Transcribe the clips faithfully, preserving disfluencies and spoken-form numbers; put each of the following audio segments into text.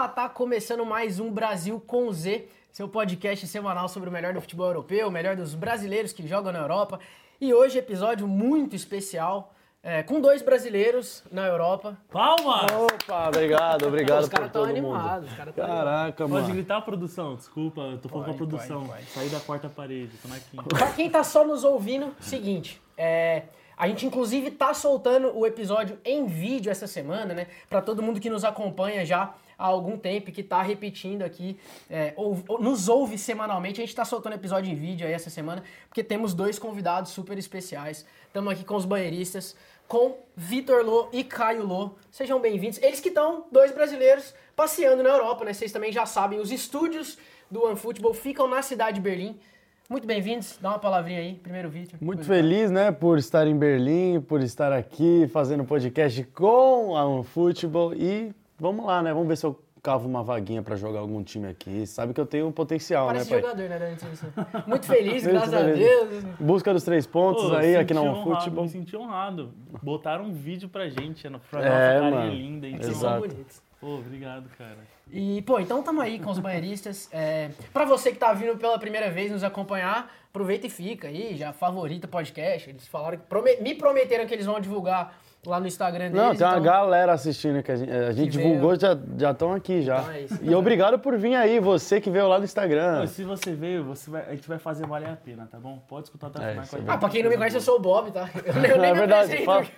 lá, tá começando mais um Brasil com Z, seu podcast semanal sobre o melhor do futebol europeu, o melhor dos brasileiros que jogam na Europa. E hoje episódio muito especial, é, com dois brasileiros na Europa. Palmas! Opa, obrigado, obrigado Os caras por todo estão mundo. animados, os caras estão Caraca, Pode mano. gritar, produção? Desculpa, eu tô falando Pode, com a produção. pode, pode. Saí da quarta parede, tô na quinta. Pra quem tá só nos ouvindo, seguinte, é, a gente inclusive tá soltando o episódio em vídeo essa semana, né? Pra todo mundo que nos acompanha já há algum tempo e que tá repetindo aqui, é, ou, ou nos ouve semanalmente, a gente tá soltando episódio em vídeo aí essa semana, porque temos dois convidados super especiais. Estamos aqui com os banheiristas, com Vitor Lô e Caio Lô. Sejam bem-vindos. Eles que estão, dois brasileiros, passeando na Europa, né? Vocês também já sabem, os estúdios do OneFootball ficam na cidade de Berlim. Muito bem-vindos. Dá uma palavrinha aí. Primeiro vídeo. Muito feliz, né, por estar em Berlim, por estar aqui fazendo podcast com a OneFootball e vamos lá, né? Vamos ver se eu cavo uma vaguinha pra jogar algum time aqui. Sabe que eu tenho um potencial, Parece né, pai? jogador, né? Durante isso. Muito feliz, Muito graças a feliz. Deus. Busca dos três pontos Pô, aí me aqui na senti honrado, OneFootball. Me senti honrado. Botaram um vídeo pra gente, pra É, nossa carinha mano. linda. Então, Vocês são Exato. bonitos. Pô, obrigado, cara. E, pô, então tamo aí com os banheiristas. É, pra você que tá vindo pela primeira vez nos acompanhar, aproveita e fica aí, já favorita o podcast. Eles falaram que prome- me prometeram que eles vão divulgar lá no Instagram deles. Não, tem uma então- galera assistindo que a gente, a gente Que divulgou, veio. já já estão aqui já. Então é isso. E obrigado por vir aí, você que veio lá no Instagram. Pô, se você veio, você vai, a gente vai fazer valer a pena, tá bom? Pode escutar até o É, final isso com a é gente. Ah, pra quem não me conhece, eu sou o Bob, tá? Eu nem, eu nem É me verdade, apresento. fala.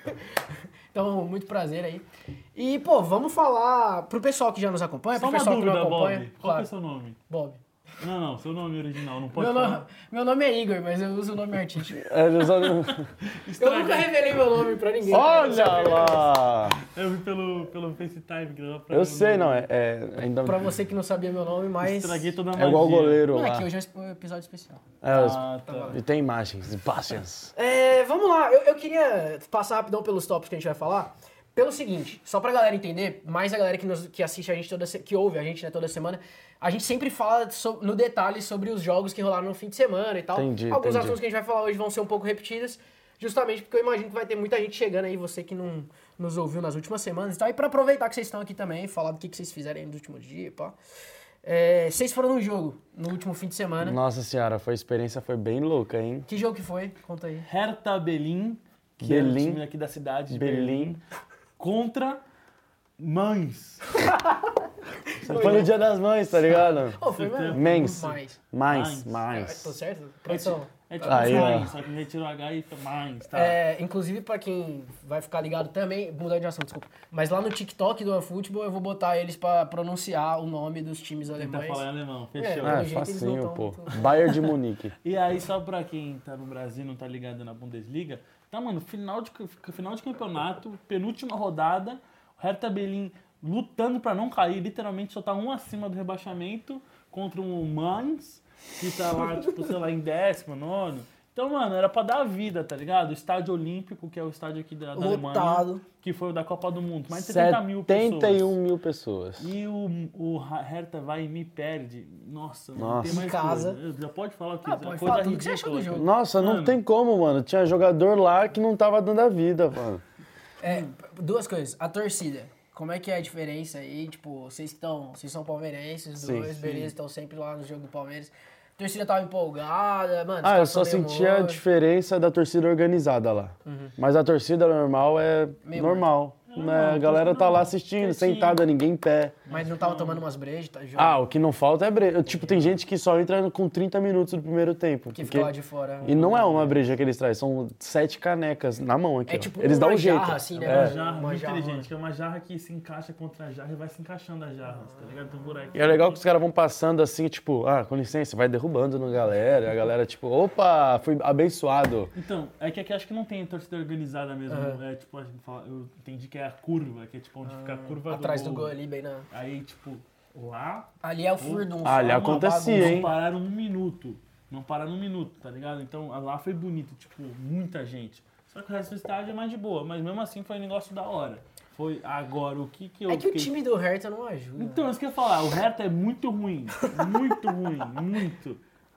Então, muito prazer aí. E, pô, vamos falar pro pessoal que já nos acompanha, Só pro uma pessoal que dúvida, não acompanha. Bob. Qual que Claro, é o seu nome? Bob. Não, não, seu nome original, não pode Meu nome, falar. meu nome é Igor, mas eu uso o nome artístico. É, eu só- Eu nunca revelei meu nome pra ninguém. Olha lá! Eu vi pelo, pelo FaceTime que dava pra Eu ver o sei, nome. não, é, é ainda... Pra você que não sabia meu nome, mas... Estraguei toda a É magia. igual o goleiro Não, é lá. que hoje é um episódio especial. É, os- Ah, tá. E tem imagens, imagens. É, vamos lá, eu, eu queria passar rapidão pelos tópicos que a gente vai falar. Pelo seguinte, só pra galera entender, mais a galera que, nos, que assiste a gente toda se- que ouve a gente né, toda semana, a gente sempre fala so- no detalhe sobre os jogos que rolaram no fim de semana e tal. Entendi, Alguns entendi. assuntos que a gente vai falar hoje vão ser um pouco repetidos, justamente porque eu imagino que vai ter muita gente chegando aí, você que não nos ouviu nas últimas semanas e tal. E pra aproveitar que vocês estão aqui também, falar do que, que vocês fizeram aí nos últimos dias, pá. É, vocês foram num jogo no último fim de semana. Nossa senhora, foi, a experiência foi bem louca, hein? Que jogo que foi? Conta aí. Hertha Berlim, que é o Berlim. time aqui da cidade de Berlim. Berlim, contra Mães. Foi no Dia das Mães, tá ligado? Oh, foi mesmo? Mens. Mais. Mais, Mais. mais. Tô certo? Produção. É tipo Aí, ó. Mães, só que retirou o H e fica Mães, tá? É, inclusive, pra quem vai ficar ligado também, mudando de assunto, desculpa. Mas lá no TikTok do OneFootball eu vou botar eles pra pronunciar o nome dos times Tentar alemães. falar em alemão, É, fechou. pelo Ah, jeito, eles não facinho, tão pô. muito- Bayern de Munique. E aí, só pra quem tá no Brasil e não tá ligado na Bundesliga, tá, mano, final de, final de campeonato, penúltima rodada, o Hertha Berlim lutando pra não cair, literalmente só tá um acima do rebaixamento contra o Mainz, que tá lá, tipo, sei lá, em décimo, nono. Então, mano, era pra dar a vida, tá ligado? O Estádio Olímpico, que é o estádio aqui da, da Alemanha, Lotado. que foi o da Copa do Mundo, mais de setenta mil pessoas. setenta e um mil pessoas. E o, o Hertha vai e me perde. Nossa, mano, Nossa. tem mais Em casa. coisa. Já pode falar o que Ah, pode coisa falar tudo que você achou do ridícula. jogo. Nossa, não Mano. tem como, mano. Tinha jogador lá que não tava dando a vida, mano. É, duas coisas. A torcida. Como é que é a diferença aí? Tipo, vocês estão. Vocês são palmeirenses, os Sim, dois, sim. beleza, estão sempre lá no jogo do Palmeiras. A torcida tava empolgada, mano. Ah, eu os só caras tão meio sentia a mortos. diferença da torcida organizada lá. Mas a torcida normal é Meio normal. né? normal, A galera torcida tá lá normal, assistindo, quietinho. sentada, ninguém em pé. Mas não tava tomando umas brejas, tá jogando. Ah, o que não falta é breja. Tipo, tem gente que só entra com trinta minutos do primeiro tempo. que porque- fica lá de fora. E não é uma breja que eles trazem, são sete canecas na mão aqui. É ó. tipo eles dão uma um jeito. jarra, assim, né? É uma É. jarra Uma muito jarra. inteligente, que é uma jarra que se encaixa contra a jarra e vai se encaixando as jarras, tá ligado? Tem um buraco. E é legal que os caras vão passando assim, tipo, ah, com licença, vai derrubando na galera. E a galera, tipo, opa, fui abençoado. Então, é que aqui acho que não tem torcida organizada mesmo. É tipo, a gente fala, eu entendi que é a curva, que é tipo onde fica a curva Atrás do do gol ali, bem na. Aí, tipo, lá. Ali é o furdunço. Ah, ali uma acontecia, bagunça. hein? Não pararam um minuto. Não pararam um minuto, tá ligado? Então lá foi bonito, tipo, muita gente. Só que o resto do estádio é mais de boa, mas mesmo assim foi um negócio da hora. Foi agora, o que que eu É que o fiquei- time do Hertha não ajuda. Então, isso que eu ia falar, o Hertha é muito ruim, muito ruim, muito.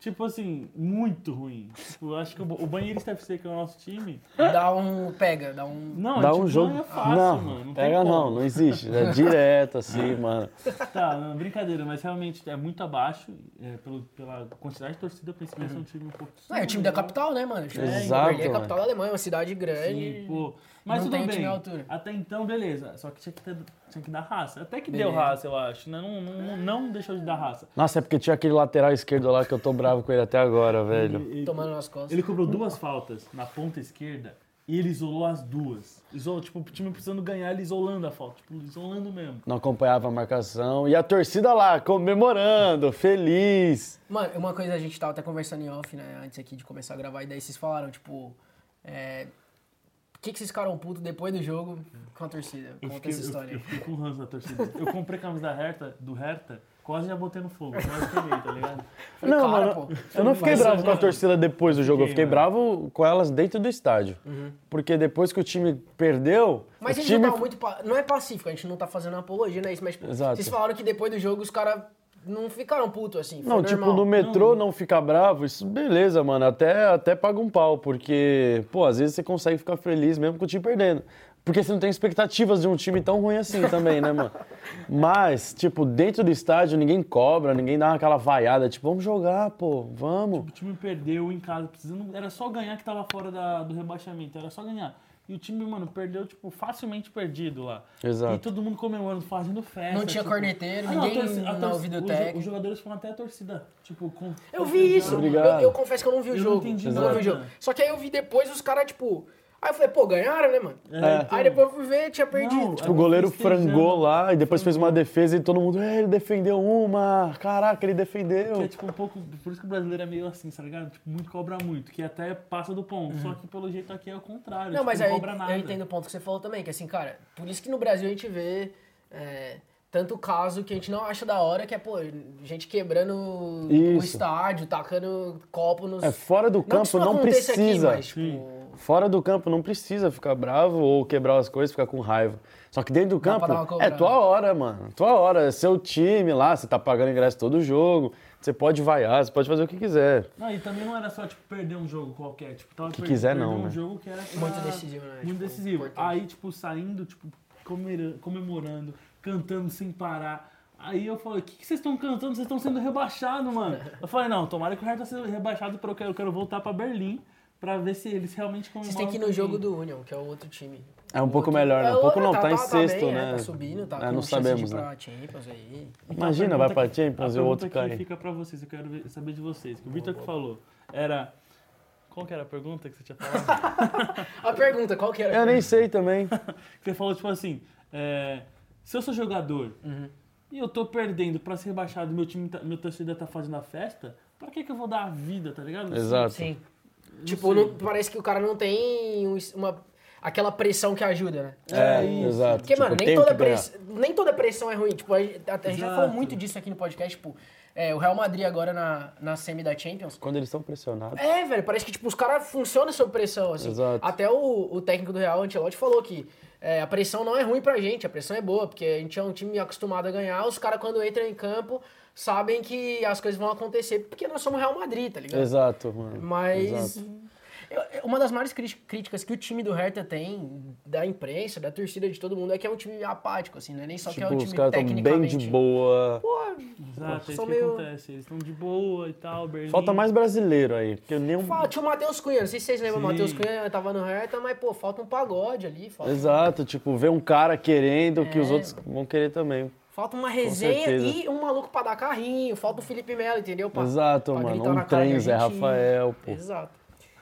Tipo assim, muito ruim. Tipo, eu acho que o, o Banheirista F C, que é o nosso time... Dá um... Pega, dá um... Não, Dá é um tipo, jogo. ganha fácil, não, mano. Não pega tem não, como. não existe. É direto, assim, mano. Tá, não, brincadeira, mas realmente é muito abaixo. É, pelo, pela quantidade de torcida, eu pensei que ia ser um time um pouco... Não, é o time da capital, né, mano? O time Exato, Berlim é a mano. capital da Alemanha, uma cidade grande. Sim, pô. Mas não tudo tem bem. time à altura. Até então, beleza. Só que tinha que, ter, tinha que dar raça. Até que Beleza. deu raça, eu acho. Né? Não, não, não, não deixou de dar raça. Nossa, é porque tinha aquele lateral esquerdo lá que eu tô bravo com ele até agora, velho. Ele, Tomando nas costas. ele cobrou duas faltas na ponta esquerda e ele isolou as duas. Isolou, tipo, o time precisando ganhar, ele isolando a falta. Tipo, isolando mesmo. Não acompanhava a marcação. E a torcida lá, comemorando, feliz. Mano, uma coisa a gente tava até conversando em off, né, antes aqui de começar a gravar, e daí vocês falaram, tipo, é... Por que, que vocês ficaram putos depois do jogo com a torcida? Eu Conta fiquei, essa eu, história eu aí. fiquei com ranço da torcida. Eu comprei a camisa da Hertha, do Hertha, quase já botei no fogo. Quase peguei, tá ligado? Falei, Não, cara, mano, pô. eu não fiquei Mas, bravo com a mano, torcida depois do jogo. Eu fiquei fiquei, bravo com elas dentro do estádio. Porque depois que o time perdeu, Mas o eles time... não estavam muito... pa- Não é pacífico, a gente não tá fazendo apologia, não é isso, mas tipo, Exato. vocês falaram que depois do jogo os caras não ficaram putos, assim, foi Não, tipo, normal. no metrô não. ficar bravo, isso beleza, mano. Até, até paga um pau, porque, pô, às vezes você consegue ficar feliz mesmo com o time perdendo. Porque você não tem expectativas de um time tão ruim assim também, né, mano? Mas, tipo, dentro do estádio ninguém cobra, ninguém dá aquela vaiada, tipo, vamos jogar, pô, vamos. O time perdeu em casa, precisando. Era só ganhar que tava fora da, do rebaixamento. Era só ganhar. E o time, mano, perdeu, tipo, facilmente perdido lá. Exato. E todo mundo comemorando, fazendo festa. Não tinha tipo... corneteiro, Ah, não, a ninguém torcida- a no torcida- ouvido os- técnico. Os jogadores foram até a torcida, tipo, com... Eu vi isso. Obrigado. Eu, eu confesso que eu não vi o Eu não jogo. entendi eu não vi o nada. jogo. Só que aí eu vi depois os caras, tipo... Aí eu falei, pô, ganharam, né, mano? É. Aí depois eu fui ver, tinha perdido. Não, Tipo, o goleiro festejando. frangou lá e depois fez uma defesa e todo mundo, é, ele defendeu uma, caraca, ele defendeu. Que é tipo um pouco. Por isso que o brasileiro é meio assim, tá ligado? Tipo, muito cobra muito, que até passa do ponto. Só que pelo jeito aqui é o contrário. Não, tipo, mas não aí cobra nada. eu entendo o ponto que você falou também, que assim, cara, por isso que no Brasil a gente vê é, tanto caso que a gente não acha da hora, que é, pô, gente quebrando o Isso. estádio, tacando copo nos... É, fora do Não que campo isso não aconteça precisa. Aqui, mas, tipo, Fora do campo não precisa ficar bravo ou quebrar as coisas, ficar com raiva. Só que dentro do Dá campo pra dar uma é cobrada. tua hora, mano. Tua hora, é seu time lá, você tá pagando ingresso todo jogo. Você pode vaiar, você pode fazer o que quiser. Não, e também não era só, tipo, perder um jogo qualquer. Tipo, tava Que per- quiser, perder não, um né? jogo que era pra- Muito decisivo, né? Muito Tipo, decisivo. importante. Aí, tipo, saindo, tipo, comemora- comemorando, cantando sem parar. Aí eu falei, o que, que vocês estão cantando? Vocês estão sendo rebaixados, mano. Eu falei, não, tomara que o Hertha seja rebaixado, porque eu quero, eu quero voltar pra Berlim pra ver se eles realmente comemoram. vocês têm que ir no também. jogo do Union, que é o outro time. É um O pouco outro- melhor, né? é, Um pouco não, tá, tá em tá sexto, bem, né? É, tá subindo, tá É, com não chance sabemos, de ir né? pra Champions aí. Então, a Imagina, pergunta vai pra que- Champions a e o outro pergunta cai. que fica pra vocês, eu quero ver- saber de vocês. Que o Vitor que falou era... Qual que era a pergunta que você tinha falado? A pergunta, qual que era? Eu nem sei também. Que você falou, tipo assim, é, se eu sou jogador Uhum. e eu tô perdendo pra ser rebaixado, meu time, tá, meu torcida tá fazendo a festa, pra que que eu vou dar a vida, tá ligado? Exato. Sim. Não Tipo, sei. não- parece que o cara não tem um- uma, aquela pressão que ajuda, né? É, isso. exato. Porque, Tipo, mano, nem tenho toda, que ganhar. press... nem toda pressão é ruim. Tipo, a gente, a gente já Exato. falou muito disso aqui no podcast. Tipo, é, o Real Madrid agora na, na semi da Champions. Quando eles estão pressionados. É, velho, parece que tipo, os caras funcionam sob pressão, assim. Exato. Até o, o técnico do Real, o Ancelotti, falou que é, a pressão não é ruim pra gente, a pressão é boa, porque a gente é um time acostumado a ganhar, os caras quando entram em campo sabem que as coisas vão acontecer, porque nós somos Real Madrid, tá ligado? Exato, mano. Mas Exato. eu- eu- uma das maiores cri- críticas que o time do Hertha tem, da imprensa, da torcida, de todo mundo, é que é um time apático, assim, né? Nem só que é Tipo, um os time caras estão bem tecnicamente... de boa. Pô, Exato, é isso são que meio- acontece. Eles estão de boa e tal, Berlim. Falta mais brasileiro aí, porque nenhum... fala, tinha o Matheus Cunha, não sei se vocês lembram, o Sim. Matheus Cunha tava no Hertha, mas, pô, falta um pagode ali, falta... Exato, tipo, ver um cara querendo que os É. outros vão querer também. Falta uma resenha certeza. e um maluco pra dar carrinho. Falta o Felipe Melo, entendeu? Pra, Exato, pra mano. gritar na Um cara de trem, Zé argentino. Rafael, pô. Exato.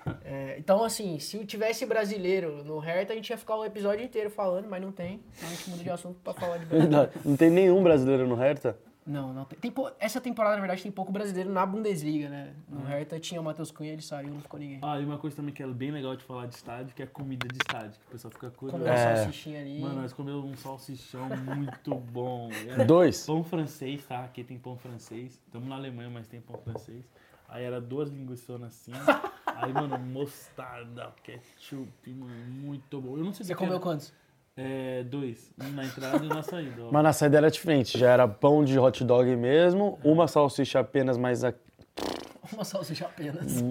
É, então, assim, se tivesse brasileiro no Hertha, a gente ia ficar o episódio inteiro falando, mas não tem. Então a gente muda de assunto pra falar de brasileiro. Não tem nenhum brasileiro no Hertha? Não, não tem. tem pou- essa temporada, na verdade, tem pouco brasileiro na Bundesliga, né? No Hertha tinha o Matheus Cunha, ele saiu, não ficou ninguém. Ah, e uma coisa também que é bem legal de falar de estádio, que é comida de estádio, que o pessoal fica curioso. Comeu uma É. salsichinha ali. Mano, nós comemos um salsichão muito bom. Era Dois? pão francês, tá? Aqui tem pão francês. Estamos na Alemanha, mas tem pão francês. Aí era duas linguiçonas assim. Aí, mano, mostarda, ketchup, mano, muito bom. Eu não sei Você do que comeu era. quantos? É, dois. Um na entrada e um na saída. ó. Mas na saída era diferente, já era pão de hot dog mesmo, uma salsicha apenas, mas a... Uma salsicha apenas.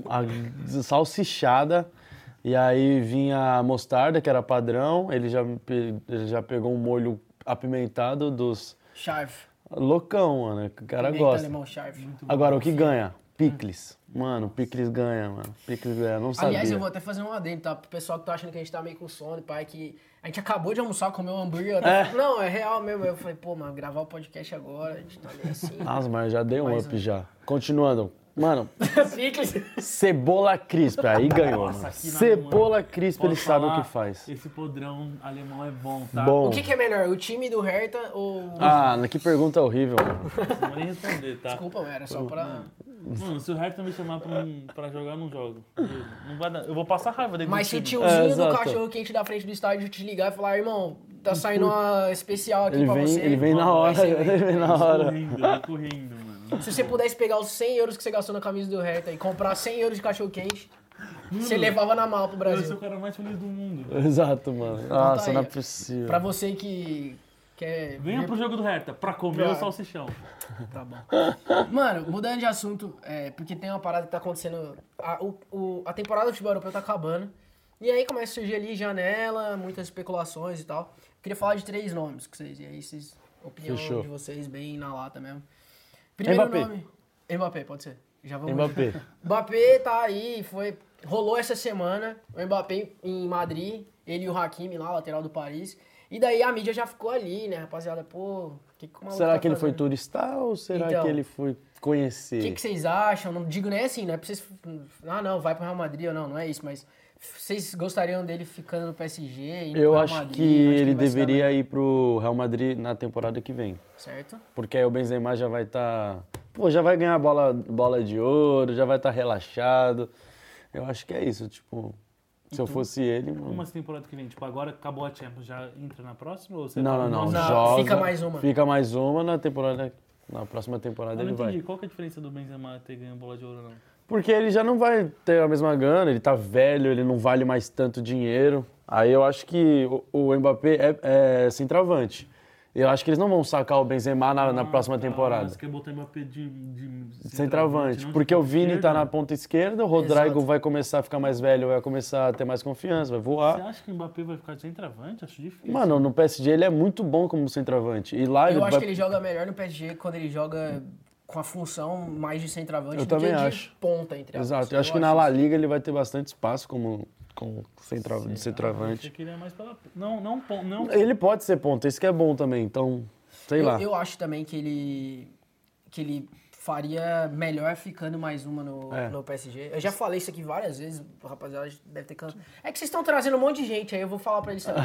A salsichada. E aí vinha a mostarda, que era padrão. Ele já, ele já pegou um molho apimentado dos... Charve. Loucão, mano. O cara Pimenta gosta. alemão charve. Agora, o que ganha? Picles. Mano, picles ganha, mano. Picles ganha, não sabia. Aliás, eu vou até fazer um adendo, tá? Pro pessoal que tá achando que a gente tá meio com sono, pai, que a gente acabou de almoçar, comeu um hambúrguer. Eu até É. falei, não, é real mesmo. Eu falei, pô, mano, gravar o podcast agora, a gente tá meio assim. Nossa, mas já dei um Mais up um. já. Continuando. Mano, Picles. cebola crisp. Aí ganhou, Nossa, mano. aqui na Cebola Alemanha, crisp, posso ele sabe o falar, que faz. Esse podrão alemão é bom, tá? Bom. O que, que é melhor, o time do Hertha ou... Ah, que pergunta horrível, mano. Não vou nem responder, tá? Desculpa, era só pra... Mano, se o Hertha me chamar pra, um, pra jogar, eu não jogo. Não vai dar, eu vou passar raiva dentro Mas do se o time. tiozinho É, do exato. cachorro quente da frente do estádio te ligar e falar, irmão, tá saindo uma especial aqui Ele pra vem, você. ele vem na Mano, hora, vai ser- ele vem na Eu tô hora. correndo, eu tô correndo, mano. Se você pudesse pegar os cem euros que você gastou na camisa do Hertha e comprar cem euros de cachorro quente, você levava na mala pro Eu sou o Brasil. cara mais feliz do mundo. Exato, mano. Nossa, aí, não é ó. possível. Pra você que quer... Venha vir- pro jogo do Hertha, pra comer Pra- o salsichão. Tá bom. Mano, mudando de assunto, é, porque tem uma parada que tá acontecendo. A, o, o- a temporada do futebol europeu tá acabando. E aí começa a surgir ali janela, muitas especulações e tal. Queria falar de três nomes que vocês. E aí vocês. Opinião Fechou. de vocês bem na lata mesmo. Primeiro Mbappé. nome. Mbappé, pode ser. Já vamos. Mbappé. Mbappé tá aí, foi. Rolou essa semana. O Mbappé em Madrid, ele e o Hakimi lá, lateral do Paris. E daí a mídia já ficou ali, né, rapaziada? Pô, o que, que o maluco Será tá que ele foi fazendo? turistar ou será Então. que ele foi conhecer? O que, que vocês acham? Não digo nem assim, não é pra vocês. Ah, não, vai pro Real Madrid ou não, não é isso, mas vocês gostariam dele ficando no P S G? Indo pro Eu Real acho Madrid, que onde ele vai se dar deveria bem? ir pro Real Madrid na temporada que vem. Certo? Porque aí o Benzema já vai estar... Pô, já vai ganhar bola, bola de ouro, já vai estar relaxado. Eu acho que é isso, tipo... Se eu fosse ele... mano. Como essa temporada que vem? Tipo, agora acabou a Champions, já entra na próxima? Ou você Não, tá- não, não. Não, Joga, fica mais uma. Fica mais uma na temporada... Na próxima temporada Eu não ele vai. entendi. Qual que é a diferença do Benzema ter ganho bola de ouro, não? Porque ele já não vai ter a mesma grana, ele tá velho, ele não vale mais tanto dinheiro. Aí eu acho que o, o Mbappé é, é centroavante. Eu acho que eles não vão sacar o Benzema na, na Ah, próxima tá. temporada. Você quer botar o Mbappé de, de Centroavante. não Porque de o Vini esquerda? tá na ponta esquerda, o Rodrigo Exato. vai começar a ficar mais velho, vai começar a ter mais confiança, vai Você voar. acha que o Mbappé vai ficar de centroavante? Acho difícil. Mano, no P S G ele é muito bom como centroavante. E lá ele Eu acho vai... que ele joga melhor no P S G quando ele joga com a função mais de centroavante Eu do também que de acho. ponta, entre aspas. Exato. Eu acho que na isso. La Liga ele vai ter bastante espaço como, como centro... de Você centroavante. queria mais pela... Não, não, pon- não... Ele pode ser ponta, isso que é bom também. Então, sei eu, lá. eu acho também que ele, que ele faria melhor ficando mais uma no, É. no P S G. Eu já falei isso aqui várias vezes, rapaziada, deve ter cansado. É que vocês estão trazendo um monte de gente aí, eu vou falar pra eles também.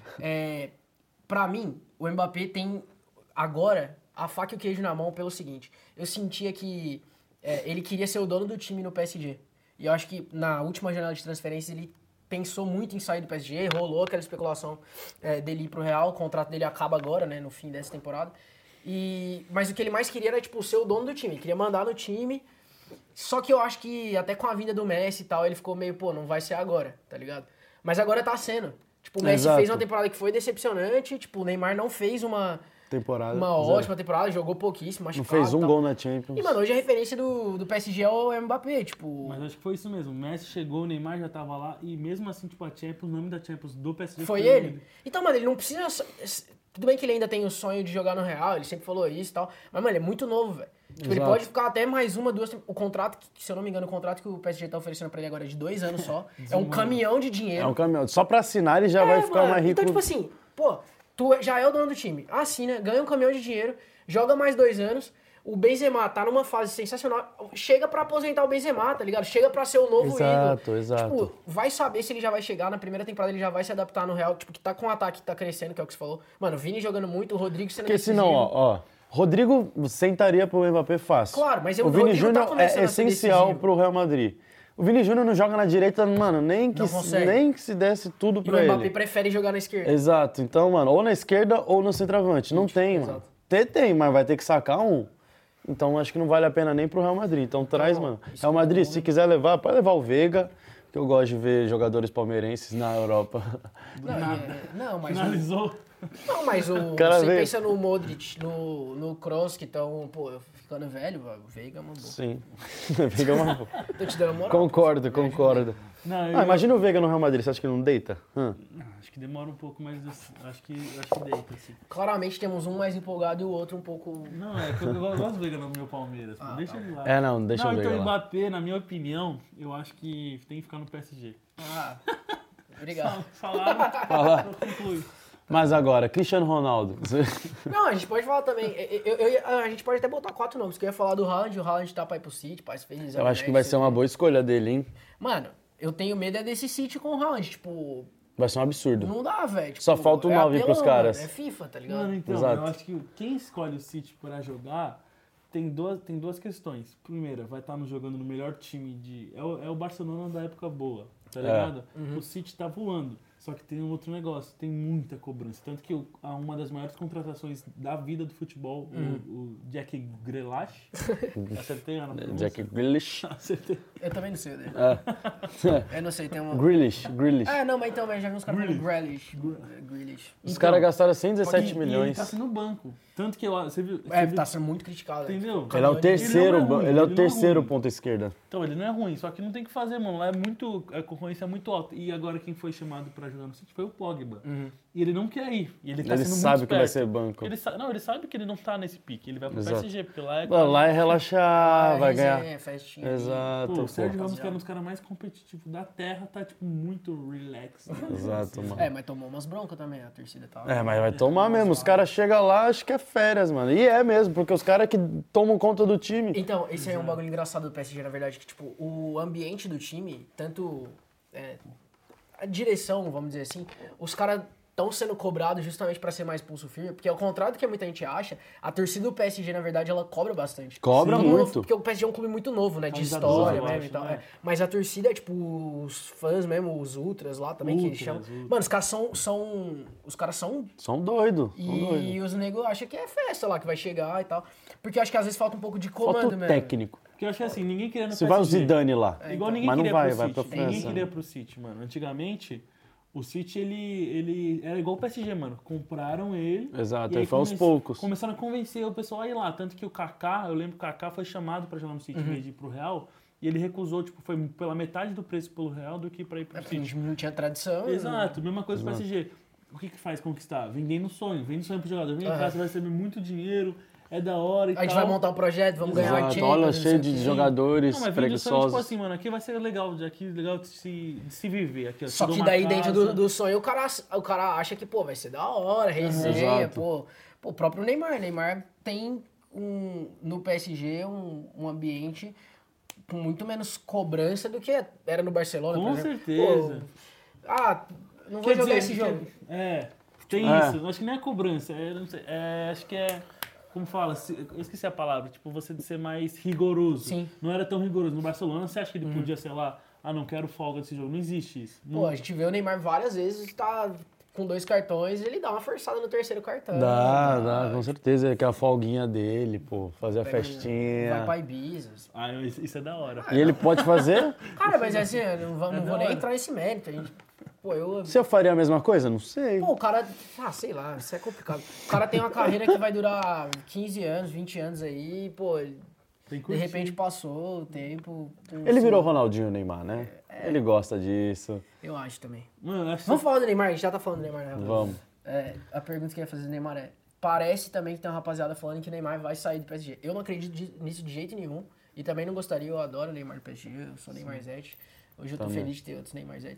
é, pra mim, o Mbappé tem agora a faca e o queijo na mão pelo seguinte. Eu sentia que é, ele queria ser o dono do time no P S G. E eu acho que na última janela de transferência ele pensou muito em sair do P S G, rolou aquela especulação é, dele ir pro Real, o contrato dele acaba agora, né, no fim dessa temporada. E, mas o que ele mais queria era, tipo, ser o dono do time, ele queria mandar no time. Só que eu acho que até com a vinda do Messi e tal, ele ficou meio, pô, não vai ser agora, tá ligado? Mas agora tá sendo. Tipo, o Messi Exato. fez uma temporada que foi decepcionante, tipo, o Neymar não fez uma, Temporada. uma zero. ótima temporada, jogou pouquíssimo, Não machucado fez e um tal. gol na Champions. E, mano, hoje a referência do, do P S G é o Mbappé, tipo... Mas acho que foi isso mesmo. O Messi chegou, o Neymar já tava lá. E mesmo assim, tipo, a Champions, o nome da Champions do P S G Foi ele? Então, mano, ele não precisa... só- Tudo bem que ele ainda tem o sonho de jogar no Real, ele sempre falou isso e tal. Mas, mano, ele é muito novo, velho. Tipo, ele Exato. pode ficar até mais uma, duas... O contrato, que, se eu não me engano, o contrato que o P S G tá oferecendo pra ele agora é de dois anos só. É um caminhão de dinheiro. É um caminhão. Só pra assinar ele já É, vai ficar mano, mais rico. Então, tipo assim, pô, tu já é o dono do time. Assina, ganha um caminhão de dinheiro, joga mais dois anos. O Benzema tá numa fase sensacional. Chega pra aposentar o Benzema, tá ligado? Chega pra ser o novo Exato, ídolo. exato. Tipo, vai saber se ele já vai chegar. Na primeira temporada ele já vai se adaptar no Real. Tipo, que tá com um ataque que tá crescendo, que é o que você falou. Mano, o Vini jogando muito, o Rodrigo sendo Porque decisivo. senão, ó, ó, Rodrigo sentaria pro Mbappé fácil. Claro, mas eu- o o Vini Rodrigo tá Júnior começando é a ser essencial decisivo. pro Real Madrid. O Vini Júnior não joga na direita, mano, nem que, Não se, consegue. nem que se desse tudo E pra o Mbappé ele. prefere jogar na esquerda. Exato. Então, mano, ou na esquerda ou no centroavante. Não tem, mano. exato. Ter tem, mas vai ter que sacar um. Então, acho que não vale a pena nem pro Real Madrid. Então, traz, mano. isso Real é Madrid, bom, se né? quiser levar, pode levar o Veiga, que eu gosto de ver jogadores palmeirenses na Europa. Não, é- não, mas... Finalizou. Não, mas o, cara você veio- pensa no Modric, no, no Kroos, que estão, pô, ficando velho, o Veiga mandou. Sim. Veiga é uma... Tô te dando moral. Concordo, concordo. Não, eu, Ah, imagina o Veiga no Real Madrid, você acha que ele não deita? Hã? acho que demora um pouco, mas eu acho que, acho que deita, assim. Claramente temos um mais empolgado e o outro um pouco... Não, é que eu, eu gosto do Veiga no meu Palmeiras. pô, deixa ele lá. É, não, deixa não, o Veiga então o lá. Mbappé, na minha opinião, eu acho que tem que ficar no P S G. Ah, obrigado. Falaram, Fala. eu concluo. Mas agora, Cristiano Ronaldo. Não, a gente pode falar também, eu, eu- eu ia- a gente pode até botar quatro nomes, que eu ia falar do Haaland, o Haaland tá pra ir pro City, pai, fez exame Eu acho que vai médico, ser uma boa escolha dele, hein? Mano, eu tenho medo é desse City com o Haaland, tipo, Vai ser um absurdo. não dá, velho. Tipo, Só falta o é nove pros apelão, caras. mano, é FIFA, tá ligado? Mano, então, Exato. eu acho que quem escolhe o City pra jogar tem duas, tem duas questões. Primeira, vai estar no, jogando no melhor time de... É o, é o Barcelona da época boa, tá ligado? O City tá voando. Só que tem um outro negócio, tem muita cobrança. Tanto que o- a- uma das maiores contratações da vida do futebol, o, o Jack Grealish... Acertei, Ana? Jack Grealish. Acertei. Eu também não sei o dele. É. Eu não sei, tem uma... Grealish, Grealish. Ah, não, mas então, mas já vi uns caras falando Grealish. Grealish. Os Então, caras gastaram cento e E- dezessete e milhões. ele tá sendo banco. Tanto que eu, você viu... É, você viu- tá sendo muito criticado. né? Entendeu? Ele é o terceiro, Ele não é ruim, ele é o ele não é terceiro ruim. ponta esquerda. Então, ele não é ruim, só que não tem o que fazer, mano. Lá é muito. A concorrência é muito alta. E agora quem foi chamado pra jogar no City foi o Pogba. E ele não quer ir. E ele tá Ele sendo sabe muito que vai esperto. ser banco. Ele sa- Não, ele sabe que ele não tá nesse pique. Ele vai pro Exato. P S G, porque lá é. Mano, lá é relaxar, Ah, vai resenha, ganhar. festinha. Exato, Pô, pô. o Sérgio Ramos, que Rapaziada. era um dos caras mais competitivos da Terra, tá, tipo, muito relax. né? Exato, mano. É, mas tomou umas broncas também, a torcida tá. É, mas vai tomar mesmo. Os caras chegam lá, acho que é férias, mano. E é mesmo, porque os caras que tomam conta do time. Então, esse aí é um bagulho engraçado do P S G, na verdade, que, tipo, o ambiente do time, tanto é, a direção, vamos dizer assim, os caras estão sendo cobrados justamente pra ser mais pulso firme, porque ao contrário do que muita gente acha, a torcida do P S G, na verdade, ela cobra bastante. Cobra Muito muito. novo, porque o P S G é um clube muito novo, né, de Camisa história doze, eu mesmo acho, e tal. né? é. Mas a torcida é, tipo, os fãs mesmo, os ultras lá também, que eles chamam. Ultras, ultras. Mano, os caras são, são... Os caras são São doidos. São doidos. e os negros acham que é festa lá, que vai chegar e tal. Porque eu acho que às vezes falta um pouco de comando Falta o mesmo. técnico. Porque eu acho que assim, ninguém queria no Se P S G. vai o Zidane lá. Igual ninguém Mas não queria vai, pro vai City. pra Ninguém França. queria pro City, mano. Antigamente, o City, ele, ele era igual o P S G, mano. Compraram ele. Exato, e aí foi aos poucos. Começaram a convencer o pessoal a ir lá. Tanto que o Kaká, eu lembro que o Kaká foi chamado pra jogar no City em vez de ir pro Real. E ele recusou, tipo, foi pela metade do preço pelo Real do que pra ir pro É porque a City. gente não tinha tradição. Exato, mesma coisa com o P S G. O que que faz conquistar? Vendendo sonho. Vende sonho pro jogador. Vem cá, Aham. você vai receber muito dinheiro, é da hora e A gente tal. vai montar um projeto, vamos ganhar Exato, Champions, olha, não cheio sei o de quê. jogadores Não, mas vende sonho, tipo preguiçosos. assim, mano, aqui vai ser legal, de- aqui legal de se, de se viver. Aqui, ó, Só te dou que uma daí dentro do, casa. do sonho o cara, o cara acha que, pô, vai ser da hora, resenha, Exato. pô. Pô, o próprio Neymar. Neymar tem um, no P S G um, um ambiente com muito menos cobrança do que era no Barcelona, Com por exemplo. certeza. Pô, ah, não vou Quer jogar dizer, esse jogo. que- É, tem É. isso. Acho que nem é cobrança. É, não sei, é, acho que é. Como fala? se- Eu esqueci a palavra. Tipo, você de ser mais rigoroso. Sim. Não era tão rigoroso. No Barcelona, você acha que ele podia, sei lá, ah, não quero folga desse jogo? Não existe isso. Pô, a gente vê o Neymar várias vezes, tá com dois cartões, ele dá uma forçada no terceiro cartão. Dá, tá? dá, com certeza. Que é a folguinha dele, pô. Fazer a Pega um- festinha. Vai pra Ibiza. Ah, isso isso é da hora. E ele pode fazer? Cara, mas assim, eu não vou, não É vou da nem hora. entrar nesse mérito. A gente, pô, eu... Se eu faria a mesma coisa? Não sei. Pô, o cara... Ah, sei lá, isso é complicado. O cara tem uma carreira que vai durar quinze anos, vinte anos aí, pô... Tem que De curtir. repente passou o tempo... Ele virou Ronaldinho Neymar, né? Ele gosta disso. Eu acho também. Mano, acho que Vamos falar do Neymar, a gente já tá falando do Neymar, né? Vamos. É, a pergunta que eu ia fazer do Neymar é... Parece também que tem uma rapaziada falando que o Neymar vai sair do P S G. Eu não acredito de- nisso de jeito nenhum. E também não gostaria, eu adoro o Neymar do P S G, eu sou Neymar Zete. Hoje eu tô Também. feliz de ter outros Neymar Zete.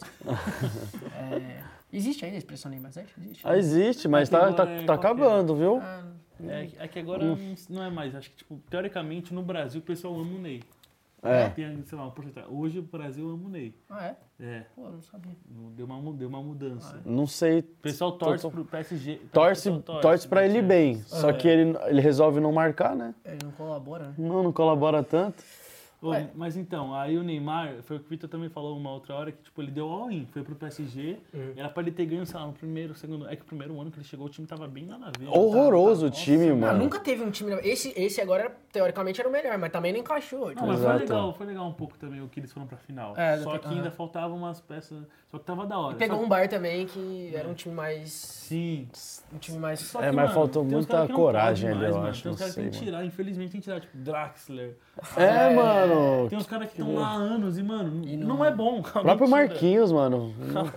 É, existe ainda a expressão Neymar Zete? Existe. Ah, existe, mas É que tá, agora tá, é tá qualquer. acabando, viu? Ah, É, que- é que agora não, não é mais. Acho que, tipo, teoricamente, no Brasil, o pessoal ama o Ney. É. Tem, sei lá, uma porcentagem. Hoje, o Brasil ama o Ney. ah, é? É. Pô, eu não sabia. Deu uma, mu- deu uma mudança. Não sei. O pessoal torce Tô- tô- pro P S G. Torce, o pessoal torce pra ele né? bem. Só que ele, ele resolve não marcar, né? Ele não colabora, né? Não, não colabora tanto. Ô, É. mas então, aí o Neymar, foi o que o Vitor também falou uma outra hora, que tipo, ele deu all-in, foi pro P S G, Uhum. era pra ele ter ganho, sei lá, no primeiro, segundo... É que o primeiro ano que ele chegou, o time tava bem nada a ver. Horroroso o Nossa, time, Ah, mano. nunca teve um time... Esse, esse agora, teoricamente, era o melhor, mas também não encaixou. Tipo, Não, mas Exato. foi legal, foi legal um pouco também o que eles foram pra final. É, só do- que aham. ainda faltavam umas peças, só que tava da hora. pegou Só- um Bar também, que era um time mais... Sim. Um time mais... Só É, mas faltou tem uns muita caras que não coragem podem ali, eu mano. acho, Tem uns não caras que tem que sei, tirar, infelizmente tem que tirar, tipo, Draxler. É, mano. Tem uns caras que estão lá há anos e, mano, E não... não- é bom. O próprio Marquinhos, mano.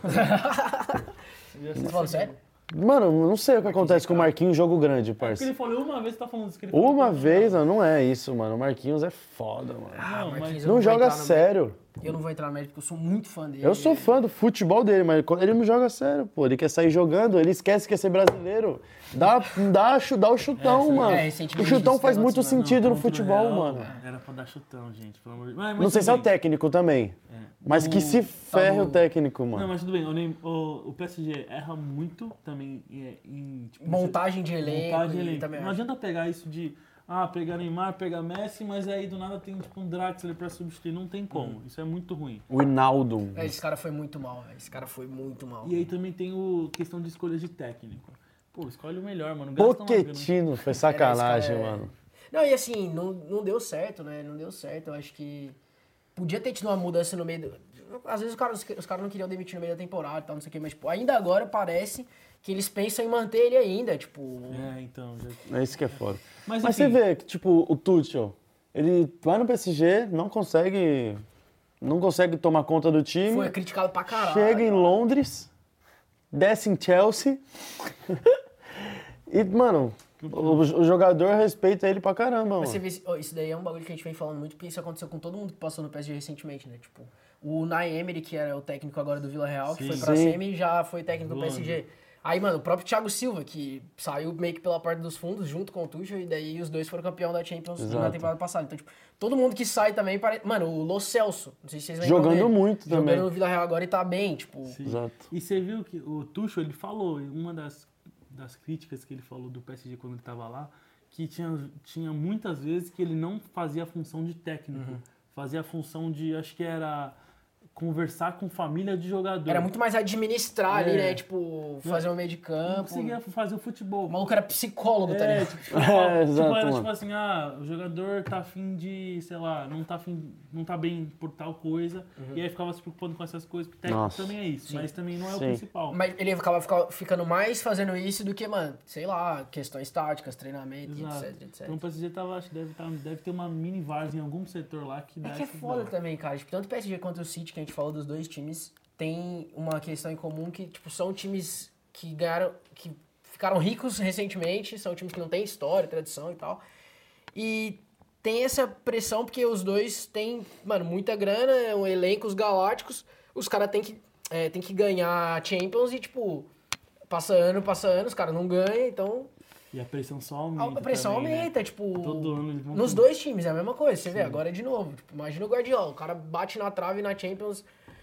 Você tá falando sério? Mano, não sei o que acontece com o Marquinhos em jogo grande, Porque parça. ele falou uma vez, você tá falando isso que ele falou. Uma vez, não, não é isso, mano. O Marquinhos é foda, mano. Ah, Não, Marquinhos, mas eu Não vou joga entrar no- sério. Eu não vou entrar no mérito porque eu sou muito fã dele. Eu sou fã do futebol dele, mas quando ele não joga sério, pô. Ele quer sair jogando, ele esquece que é ser brasileiro. Dá, dá, chu- dá o chutão, É, mano. é, o recentemente chutão esse faz negócio, muito mano. sentido Não, no contra o futebol, Real, mano. Era pra dar chutão, gente, pelo amor de Deus. Mas- mas Não sei tudo se é o bem. técnico também. Mas que se ferre o técnico, Não, mano. mas tudo bem. O, Neym- o, o P S G erra muito também em... em, tipo, Montagem de elenco. montagem de e elenco. também Não acho. adianta pegar isso de... Ah, pegar Neymar, pegar Messi, mas aí do nada tem tipo um Draxler pra substituir. Não tem como. Isso é muito ruim. O Hinaldo. É, esse cara foi muito mal, velho. Esse cara foi muito mal. E aí também tem o questão de escolha de técnico. Pô, escolhe o melhor, mano. Gasta uma grana. Pochettino, foi sacanagem, Esse cara é- mano. Não, e assim, não, não deu certo, né? Não deu certo. Eu acho que podia ter tido uma mudança no meio do... Às vezes os caras, os caras não queriam demitir no meio da temporada e tal, não sei o quê, mas tipo, ainda agora parece que eles pensam em manter ele ainda, tipo... É, então. Já... É isso que é foda. Mas, Mas enfim, você vê que, tipo, o Tuchel, ele vai no P S G, não consegue... Não consegue tomar conta do time. Foi criticado pra caralho. Chega em Londres, desce em Chelsea. E, mano, o, o jogador respeita ele pra caramba, Mas você mano. vê, ó, isso daí é um bagulho que a gente vem falando muito, porque isso aconteceu com todo mundo que passou no P S G recentemente, né? Tipo, o Unai Emery, que era o técnico agora do Vila Real, que Sim. foi pra Sim. Semi, já foi técnico do P S G. Aí, mano, o próprio Thiago Silva, que saiu meio que pela porta dos fundos, junto com o Tuchel, e daí os dois foram campeão da Champions Exato. na temporada passada. Então, tipo, todo mundo que sai também parece... Mano, o Lo Celso, não sei se vocês lembram Jogando dele. muito também. Jogando no Vila Real agora e tá bem, tipo... Sim. Exato. E você viu que o Tuchel, ele falou, em uma das, das críticas que ele falou do P S G quando ele tava lá, que tinha, tinha muitas vezes que ele não fazia a função de técnico. Fazia a função de, acho que era conversar com família de jogador. Era muito mais administrar ali, É. né? Tipo, fazer o meio de Não campo. conseguia fazer o futebol. O maluco era psicólogo, tá É, ligado? tipo, tipo, É, tipo, exato, era mano. tipo assim, ah, o jogador tá afim de, sei lá, não tá, afim, não tá bem por tal coisa, e aí ficava se preocupando com essas coisas, porque técnico Nossa. também é isso, mas também não é o Sim. principal. Mas ele acaba fica- ficando mais fazendo isso do que, mano, sei lá, questões táticas, treinamento, Exato. etc, etc. Então o P S G tava, acho que deve, tá, deve ter uma mini várzea em algum setor lá que dá É que é esses foda dados. também, cara. Tipo, tanto o P S G quanto o City, que a gente falou dos dois times, tem uma questão em comum que, tipo, são times que ganharam, que ficaram ricos recentemente, são times que não têm história, tradição e tal. E tem essa pressão porque os dois têm, mano, muita grana, um elencos galácticos, os caras têm que, é, têm que ganhar Champions e, tipo, passa ano, passa ano, os caras não ganham, então E a pressão só a aumenta. a pressão também, né? aumenta, tipo... Todo ano eles vão Nos com- dois times é a mesma coisa, você vê, agora é de novo. Tipo, imagina o Guardiola, o cara bate na trave na Champions,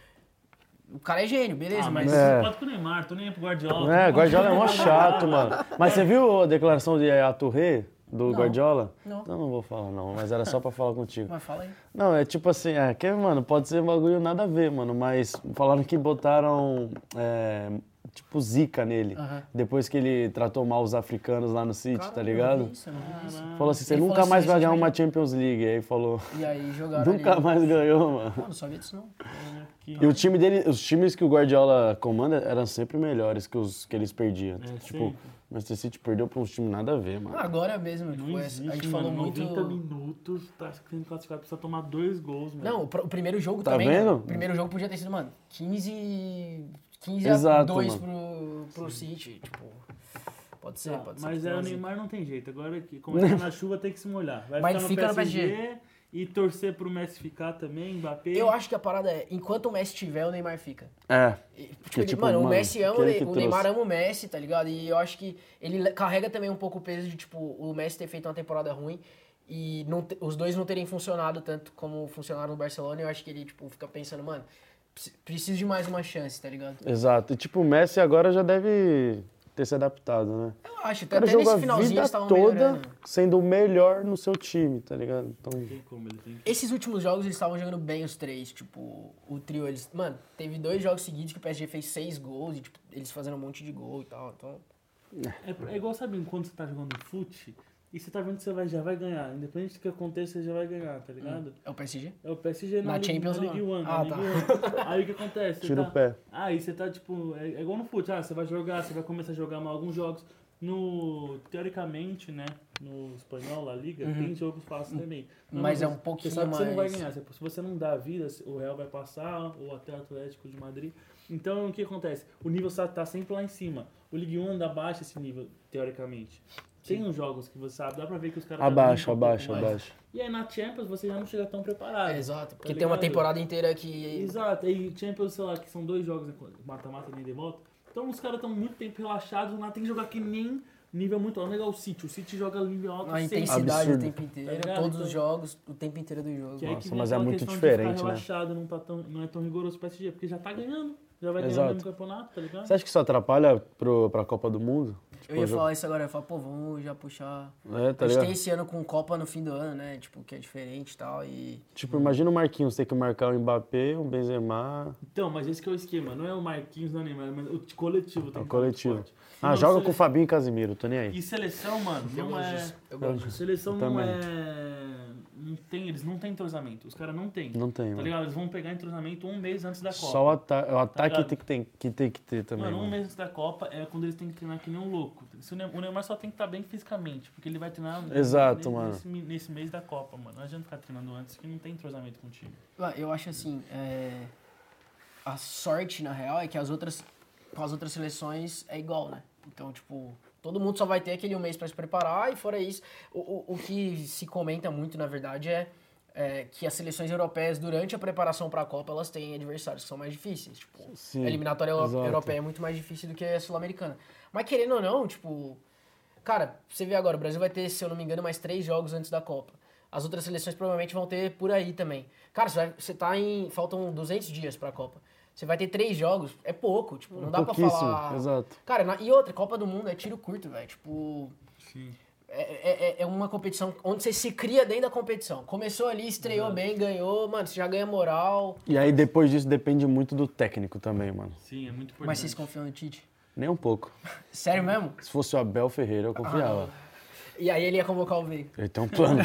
o cara é gênio, beleza, Ah, mas... mas É. você pode com o Neymar, tô nem aí pro Guardiola. É, Guardiola é mó chato, mano. Mas você viu a declaração de Aturré, do Não. Guardiola? Não. Então não vou falar não, mas era só pra falar contigo. Mas fala aí. Não, é tipo assim, é que, mano, pode ser um bagulho nada a ver, mano, mas falaram que botaram, é, tipo, zica nele, Aham. depois que ele tratou mal os africanos lá no City, Cara, tá eu não ligado? vi isso, eu não vi isso. Falou assim, você Ele nunca falou mais assim vai ganhar uma recentemente. Champions League, aí falou, E aí jogaram nunca ali. mais ganhou, mano. Pô, não sabia disso não. Que- E o time dele, os times que o Guardiola comanda eram sempre melhores que os que eles perdiam. É, tipo, sempre. o Manchester City perdeu pra uns times nada a ver, mano. Agora mesmo, tipo, Não essa- existe, a gente mano, falou muito... noventa minutos, tá sendo classificado, precisa tomar dois gols, mano. Não, o, pr- o primeiro jogo Tá também, vendo? né? O primeiro jogo podia ter sido, mano, quinze, quinze a Exato, dois pro, mano. pro City, tipo... Pode ser, Tá, pode ser. mas que é, o não seja. Neymar não tem jeito. Agora que começa na chuva tem que se molhar. Vai Mas ficar fica no no P S G, P S G. e torcer pro Messi ficar também, Mbappé. Eu acho que a parada é, enquanto o Messi tiver, o Neymar fica. É. E, tipo, Que, ele- tipo, mano, o mano, Messi ama, o, aquele Ne- que o Neymar trouxe. ama o Messi, tá ligado? E eu acho que ele le- carrega também um pouco o peso de, tipo, o Messi ter feito uma temporada ruim e não te- os dois não terem funcionado tanto como funcionaram no Barcelona. Eu acho que ele, tipo, fica pensando, mano, preci- preciso de mais uma chance, tá ligado? Exato. E tipo, o Messi agora já deve ter se adaptado, né? Eu acho, O cara até jogou nesse a finalzinho vida eles estavam toda melhorando. sendo o melhor no seu time, tá ligado? Então, Não tem como, ele tem que... Esses últimos jogos eles estavam jogando bem os três, tipo, o trio, eles... Mano, teve dois jogos seguidos que o P S G fez seis gols e, tipo, eles fazendo um monte de gol e tal, então... É, é igual, sabe, quando você tá jogando fute e você tá vendo que você vai, já vai ganhar. Independente do que aconteça, você já vai ganhar, tá ligado? É o P S G? É o P S G na, Na Liga- Champions na League não. One. Ah, na tá. League One. Aí o que acontece? Você tira tá, o pé. Aí você tá, tipo, é, é igual no fute. Ah, você vai jogar, você vai começar a jogar mal alguns jogos. No, teoricamente, né, no espanhol, La Liga, tem jogos fáceis também. Não, Mas é um você pouquinho sabe que você não vai mais- ganhar. Se se você não dá a vida, o Real vai passar, ou até o Atlético de Madrid. Então, o que acontece? O nível tá tá sempre lá em cima. O League One dá baixa esse nível, teoricamente. Tem uns jogos que você sabe, dá pra ver que os caras... abaixa, tá vindo um abaixa, pouco mais. abaixa. E aí na Champions você já não chega tão preparado. É, exato, porque tá tem uma ligado? temporada inteira que... Exato, e Champions, sei lá, que são dois jogos, né, mata-mata nem de volta. Então os caras estão muito tempo relaxados, lá tem que jogar que nem nível muito alto. Não é igual o City, o City joga nível alto A sempre. intensidade Absurdo. o tempo inteiro, Tá ligado? todos Então- os jogos, o tempo inteiro do jogo. Que aí Nossa, que vem mas é aquela muito questão diferente, de né? ficar relaxado, não, tá tão, não é tão rigoroso o P S G, porque já tá ganhando, já vai ganhando Exato. no campeonato, tá ligado? Você acha que isso atrapalha pro, pra Copa do Mundo? Tipo, Eu ia o jogo- falar isso agora, eu ia falar, pô, vamos já puxar... É, tá a gente ligado? tem esse ano com Copa no fim do ano, né, tipo, que é diferente e tal, e... Tipo, imagina o Marquinhos ter que marcar o Mbappé, o Benzema... Então, mas esse que é o esquema, não é o Marquinhos, não é o Neymar, mas o coletivo tem É o que coletivo. estar muito forte. Ah, E não, joga sele- com o Fabinho e Casimiro, tô nem aí. E seleção, mano, Eu não gosto é... disso, eu gosto disso. Seleção Eu não também. é... Não tem, eles não têm entrosamento, os caras não têm. Não tem, Tá mano. ligado? Eles vão pegar entrosamento um mês antes da Copa. Só o, ata o ataque ligado? tem que, tem, que tem que ter também, Mano, um mano. mês antes da Copa é quando eles têm que treinar que nem um louco. Se o Ne- o Neymar só tem que estar bem fisicamente, porque ele vai treinar Exato, nesse, mano. Nesse, nesse mês da Copa, mano. Não adianta ficar treinando antes que não tem entrosamento com o time. Ah, eu acho assim, é... a sorte, na real, é que as outras, com as outras seleções é igual, né? Então, tipo, todo mundo só vai ter aquele um mês pra se preparar e fora isso, o, o, o que se comenta muito, na verdade, é, é que as seleções europeias, durante a preparação pra Copa, elas têm adversários que são mais difíceis. Tipo, Sim, a eliminatória euro- exato. europeia é muito mais difícil do que a sul-americana. Mas querendo ou não, tipo... Cara, você vê agora, o Brasil vai ter, se eu não me engano, mais três jogos antes da Copa. As outras seleções provavelmente vão ter por aí também. Cara, você, vai, você tá em... Faltam duzentos dias pra Copa. Você vai ter três jogos, é pouco, tipo, não dá pra Pouquíssimo, falar... exato. Cara, na- e outra, Copa do Mundo é tiro curto, velho. Tipo, Sim. é, é, é uma competição onde você se cria dentro da competição. Começou ali, estreou bem, ganhou, mano, você já ganha moral. E aí depois disso depende muito do técnico também, mano. Sim, é muito importante. Mas vocês confiam no Tite? Nem um pouco. Sério mesmo? Se fosse o Abel Ferreira, eu confiava. E aí ele ia convocar o Veiga. Ele tem um plano.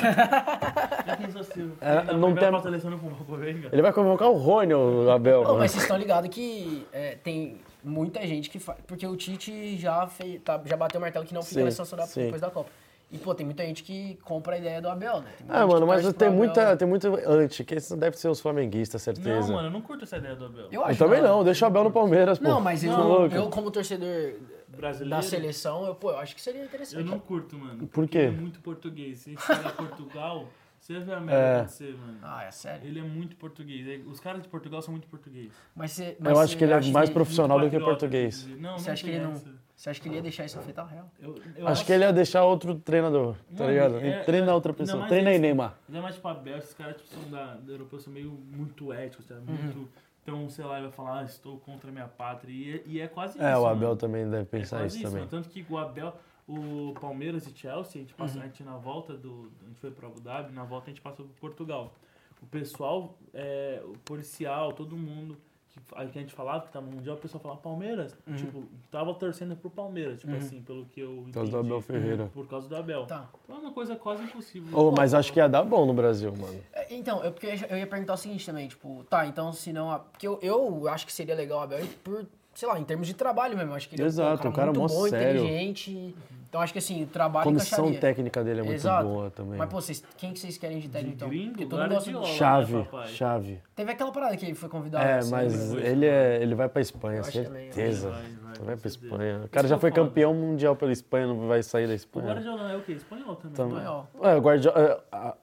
Já pensou se É, na não primeira tem- pra seleção não convocou o Veiga? Ele vai convocar o Rony, o Abel. Ô, mano. mas vocês estão ligados que é, tem muita gente que faz. Porque o Tite já, fez, tá, já bateu o martelo que não fica Sim, na seleção da- sim. depois da Copa. E, pô, tem muita gente que compra a ideia do Abel, né? Tem muita Ah, gente mano, que mas torce tem pro muita, Abel. tem muito anti, que isso deve ser os flamenguistas, certeza. Não, mano, eu não curto essa ideia do Abel. Eu Eu acho também da hora. não, deixa o Abel no Palmeiras, pô. Não, mas eu, Tá louco. eu como torcedor Brasileiro. da seleção, eu, pô, eu acho que seria Eu interessante. não curto, mano. Por porque quê? Ele é muito português. Se a gente chegar em Portugal, você vê a merda É. acontecer, mano. Ah, é sério? Ele é muito português. Os caras de Portugal são muito português. Mas você, Eu acho que ele é acha mais que- profissional do que Patriota, português. quer dizer. Não, Você não acha que tem ele não. essa. Você acha que ele ia deixar isso afetar o real? Eu, eu Acho que ele ia deixar outro treinador, tá Mano, ligado? é- Treina é- outra ainda pessoa. mais Treina aí, esse- Neymar. Ainda mais tipo Abel, esses caras tipo, são da, da europeu são meio muito éticos, tá? Uhum. Muito. Então, sei lá, ele vai falar, ah, estou contra a minha pátria. E é, e é quase isso. É, o mano. Abel também deve É pensar quase isso também. mano. Tanto que o Abel, o Palmeiras e Chelsea, a gente, passa, Uhum. a gente na volta do. A gente foi para Abu Dhabi, na volta a gente passou por Portugal. O pessoal, é, o policial, todo mundo que, a- que a gente falava que tava no Mundial, o pessoal falava Palmeiras. Uhum. Tipo, tava torcendo pro Palmeiras, tipo assim, pelo que eu entendi. Por causa do Abel Ferreira. Por causa do Abel. Tá. Então é uma coisa quase impossível. Oh, mas acho que ia dar bom no Brasil, mano. É, Então, eu, porque eu ia- eu ia perguntar o seguinte também, tipo, tá, então se não. a- Porque eu, eu acho que seria legal o Abel por, sei lá, em termos de trabalho mesmo. eu Acho que ele Exato, é um um cara cara muito mó bom, sério. inteligente. Então acho que assim, o trabalho A comissão encaixaria. técnica dele é muito Exato. boa também. Mas, pô, vocês, quem que vocês querem de técnico, então? gringo, Porque todo mundo gosta Guardiola. de... Chave, né, papai? chave. Teve aquela parada que ele foi convidado. É, assim, mas né? ele, é, ele vai pra Espanha, Eu acho também, certeza. vai, vai, vai com pra certeza. Espanha. O Isso cara que já é foi foda. campeão mundial pela Espanha, não vai sair da O Espanha. Guardiola é o quê? Espanhol também. Então- não é? Espanhol. É, o Guardiola. A,